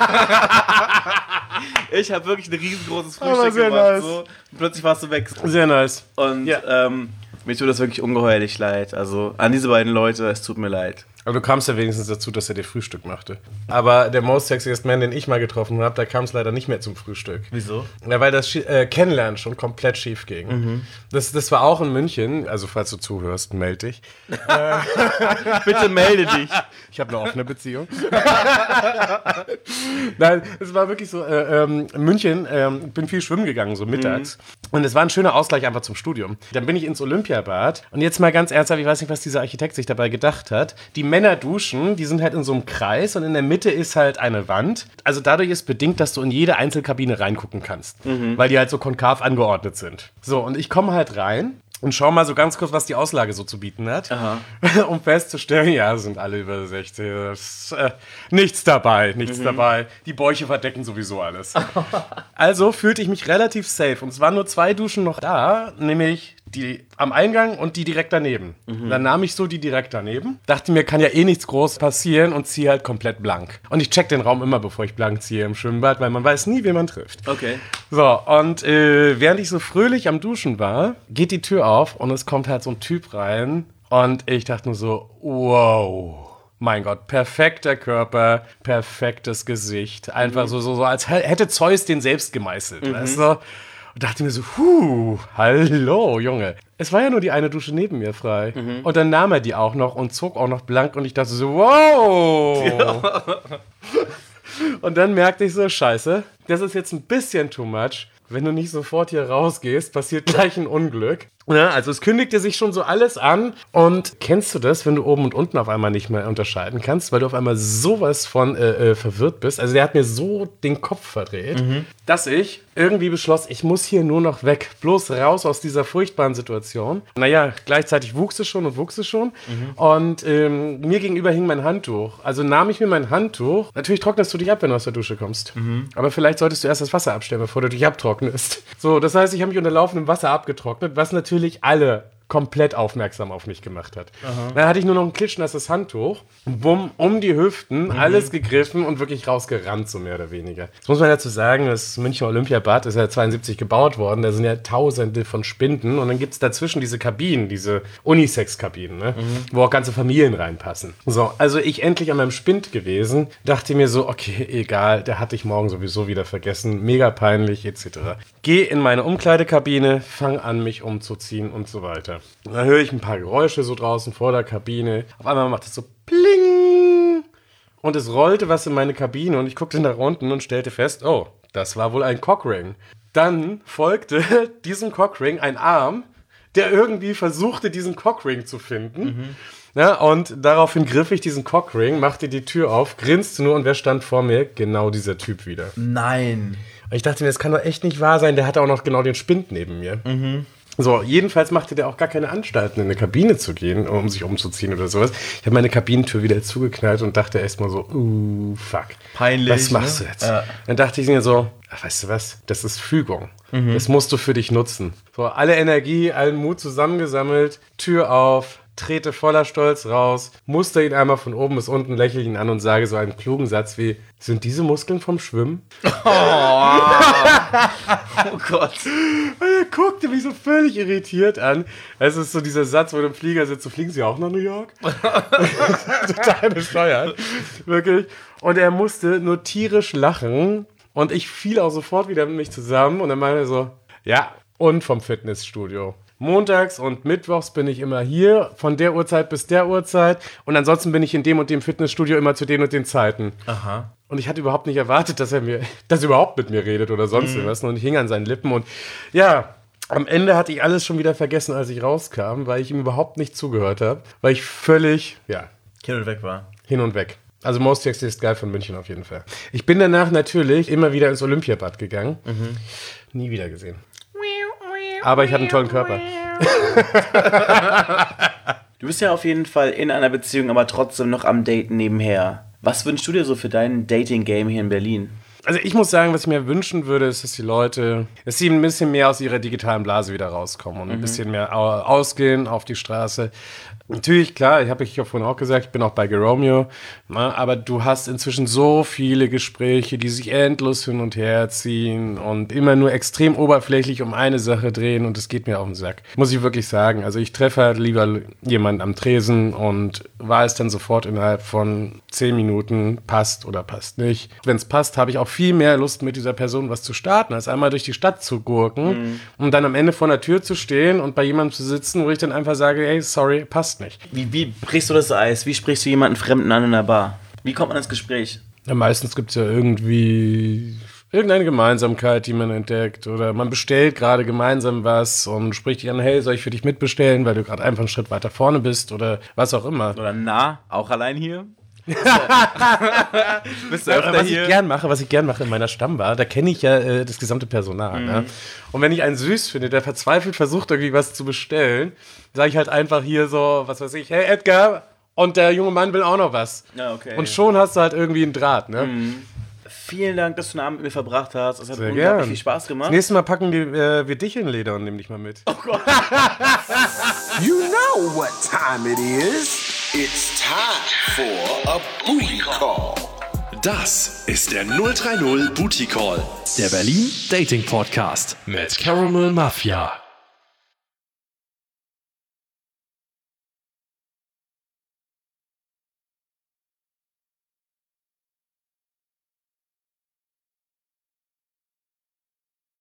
Ich habe wirklich ein riesengroßes Frühstück gemacht. Nice. So. Und plötzlich warst du weg. Sehr nice. Und mir tut das wirklich ungeheuerlich leid. Also an diese beiden Leute, es tut mir leid. Aber du kamst ja wenigstens dazu, dass er dir Frühstück machte. Aber der Most Sexiest Man, den ich mal getroffen habe, da kam es leider nicht mehr zum Frühstück. Wieso? Ja, weil das Kennenlernen schon komplett schief ging. Das war auch in München, also falls du zuhörst, melde dich. Bitte melde dich. Ich habe eine offene Beziehung. Nein, es war wirklich so, in München, bin viel schwimmen gegangen, so mittags. Und es war ein schöner Ausgleich einfach zum Studium. Dann bin ich ins Olympiabad. Und jetzt mal ganz ernsthaft, ich weiß nicht, was dieser Architekt sich dabei gedacht hat. Die Männer duschen, die sind halt in so einem Kreis und in der Mitte ist halt eine Wand. Also dadurch ist bedingt, dass du in jede Einzelkabine reingucken kannst, weil die halt so konkav angeordnet sind. So, und ich komme halt rein und schau mal so ganz kurz, was die Auslage so zu bieten hat, um festzustellen, ja, sind alle über 60, nichts dabei. Die Bäuche verdecken sowieso alles. Also fühlte ich mich relativ safe und es waren nur 2 Duschen noch da, nämlich die am Eingang und die direkt daneben. Dann nahm ich so die direkt daneben, dachte mir, kann ja eh nichts groß passieren und ziehe halt komplett blank. Und ich check den Raum immer, bevor ich blank ziehe im Schwimmbad, weil man weiß nie, wen man trifft. Okay. So, und während ich so fröhlich am Duschen war, geht die Tür auf und es kommt halt so ein Typ rein und ich dachte nur so, wow. Mein Gott, perfekter Körper, perfektes Gesicht. Einfach so als hätte Zeus den selbst gemeißelt, weißt du? Und dachte mir so, hallo, Junge. Es war ja nur die eine Dusche neben mir frei. Und dann nahm er die auch noch und zog auch noch blank. Und ich dachte so, wow. Ja. Und dann merkte ich so, scheiße, das ist jetzt ein bisschen too much. Wenn du nicht sofort hier rausgehst, passiert gleich ein Unglück. Ja, also es kündigte sich schon so alles an. Und kennst du das, wenn du oben und unten auf einmal nicht mehr unterscheiden kannst, weil du auf einmal sowas von verwirrt bist? Also der hat mir so den Kopf verdreht, dass ich irgendwie beschloss, ich muss hier nur noch weg. Bloß raus aus dieser furchtbaren Situation. Naja, gleichzeitig wuchs es schon. Und mir gegenüber hing mein Handtuch. Also nahm ich mir mein Handtuch. Natürlich trocknest du dich ab, wenn du aus der Dusche kommst. Aber vielleicht solltest du erst das Wasser abstellen, bevor du dich abtrocknest. So, das heißt, ich habe mich unter laufendem Wasser abgetrocknet, was natürlich alle komplett aufmerksam auf mich gemacht hat. Dann hatte ich nur noch ein klitschnasses Handtuch, bumm, um die Hüften, alles gegriffen und wirklich rausgerannt, so mehr oder weniger. Jetzt muss man dazu sagen, das Münchner Olympiabad ist ja 72 gebaut worden, da sind ja tausende von Spinden und dann gibt es dazwischen diese Kabinen, diese Unisex-Kabinen, ne? Wo auch ganze Familien reinpassen. So, also ich endlich an meinem Spind gewesen, dachte mir so, okay, egal, der hatte ich morgen sowieso wieder vergessen, mega peinlich, etc. Geh in meine Umkleidekabine, fang an, mich umzuziehen und so weiter. Und dann höre ich ein paar Geräusche so draußen vor der Kabine. Auf einmal macht es so pling. Und es rollte was in meine Kabine und ich guckte nach unten und stellte fest, oh, das war wohl ein Cockring. Dann folgte diesem Cockring ein Arm, der irgendwie versuchte, diesen Cockring zu finden. Ja, und daraufhin griff ich diesen Cockring, machte die Tür auf, grinste nur und wer stand vor mir? Genau dieser Typ wieder. Nein. Und ich dachte mir, das kann doch echt nicht wahr sein, der hatte auch noch genau den Spind neben mir. So, jedenfalls machte der auch gar keine Anstalten, in eine Kabine zu gehen, um sich umzuziehen oder sowas. Ich habe meine Kabinentür wieder zugeknallt und dachte erstmal so, fuck. Peinlich. Was machst du jetzt? Ja. Dann dachte ich mir so, ach, weißt du was, das ist Fügung. Das musst du für dich nutzen. So, alle Energie, allen Mut zusammengesammelt, Tür auf, trete voller Stolz raus, muster ihn einmal von oben bis unten, lächle ihn an und sage so einen klugen Satz wie, sind diese Muskeln vom Schwimmen? Oh Gott. Und er guckte mich so völlig irritiert an. Es ist so dieser Satz, wo du im Flieger sitzt, so fliegen Sie auch nach New York? Total bescheuert. Wirklich. Und er musste nur tierisch lachen und ich fiel auch sofort wieder mit mich zusammen und dann meinte er so, ja, und vom Fitnessstudio. Montags und mittwochs bin ich immer hier, von der Uhrzeit bis der Uhrzeit. Und ansonsten bin ich in dem und dem Fitnessstudio immer zu den und den Zeiten. Aha. Und ich hatte überhaupt nicht erwartet, dass er überhaupt mit mir redet oder sonst irgendwas. Und ich hing an seinen Lippen. Und ja, am Ende hatte ich alles schon wieder vergessen, als ich rauskam, weil ich ihm überhaupt nicht zugehört habe. Weil ich völlig, hin und weg war. Hin und weg. Also Most Sexiest Guy von München auf jeden Fall. Ich bin danach natürlich immer wieder ins Olympiabad gegangen. Nie wieder gesehen. Aber ich hatte einen tollen Körper. Du bist ja auf jeden Fall in einer Beziehung, aber trotzdem noch am Daten nebenher. Was wünschst du dir so für dein Dating-Game hier in Berlin? Also ich muss sagen, was ich mir wünschen würde, ist, dass die Leute, dass sie ein bisschen mehr aus ihrer digitalen Blase wieder rauskommen und ein bisschen mehr ausgehen auf die Straße. Natürlich, klar, ich ja vorhin auch gesagt, ich bin auch bei Geromeo, aber du hast inzwischen so viele Gespräche, die sich endlos hin und her ziehen und immer nur extrem oberflächlich um eine Sache drehen und es geht mir auf den Sack. Muss ich wirklich sagen. Also ich treffe halt lieber jemanden am Tresen und weiß dann sofort innerhalb von 10 Minuten, passt oder passt nicht. Wenn es passt, habe ich auch viel mehr Lust, mit dieser Person was zu starten, als einmal durch die Stadt zu gurken und dann am Ende vor der Tür zu stehen und bei jemandem zu sitzen, wo ich dann einfach sage, ey, sorry, passt nicht. Wie brichst du das Eis? Wie sprichst du jemanden Fremden an in der Bar? Wie kommt man ins Gespräch? Ja, meistens gibt es ja irgendwie Irgendeine Gemeinsamkeit, die man entdeckt. Oder man bestellt gerade gemeinsam was und spricht dich an, hey, soll ich für dich mitbestellen, weil du gerade einfach einen Schritt weiter vorne bist oder was auch immer. Oder auch allein hier? Bist du öfter was hier? Was ich gern mache in meiner Stammbar, da kenne ich ja das gesamte Personal. Ne? Und wenn ich einen süß finde, der verzweifelt versucht, irgendwie was zu bestellen, sage ich halt einfach hier so, was weiß ich, hey Edgar, und der junge Mann will auch noch was. Ja, okay. Und schon hast du halt irgendwie einen Draht, ne? Vielen Dank, dass du einen Abend mit mir verbracht hast. Es hat Sehr unglaublich gern. viel Spaß gemacht. Das nächste Mal packen wir dich in Leder und nehmen dich mal mit. You know what time it is. It's time for a booty call. Das ist der 030 Booty Call, der Berlin Dating Podcast mit Caramel Mafia.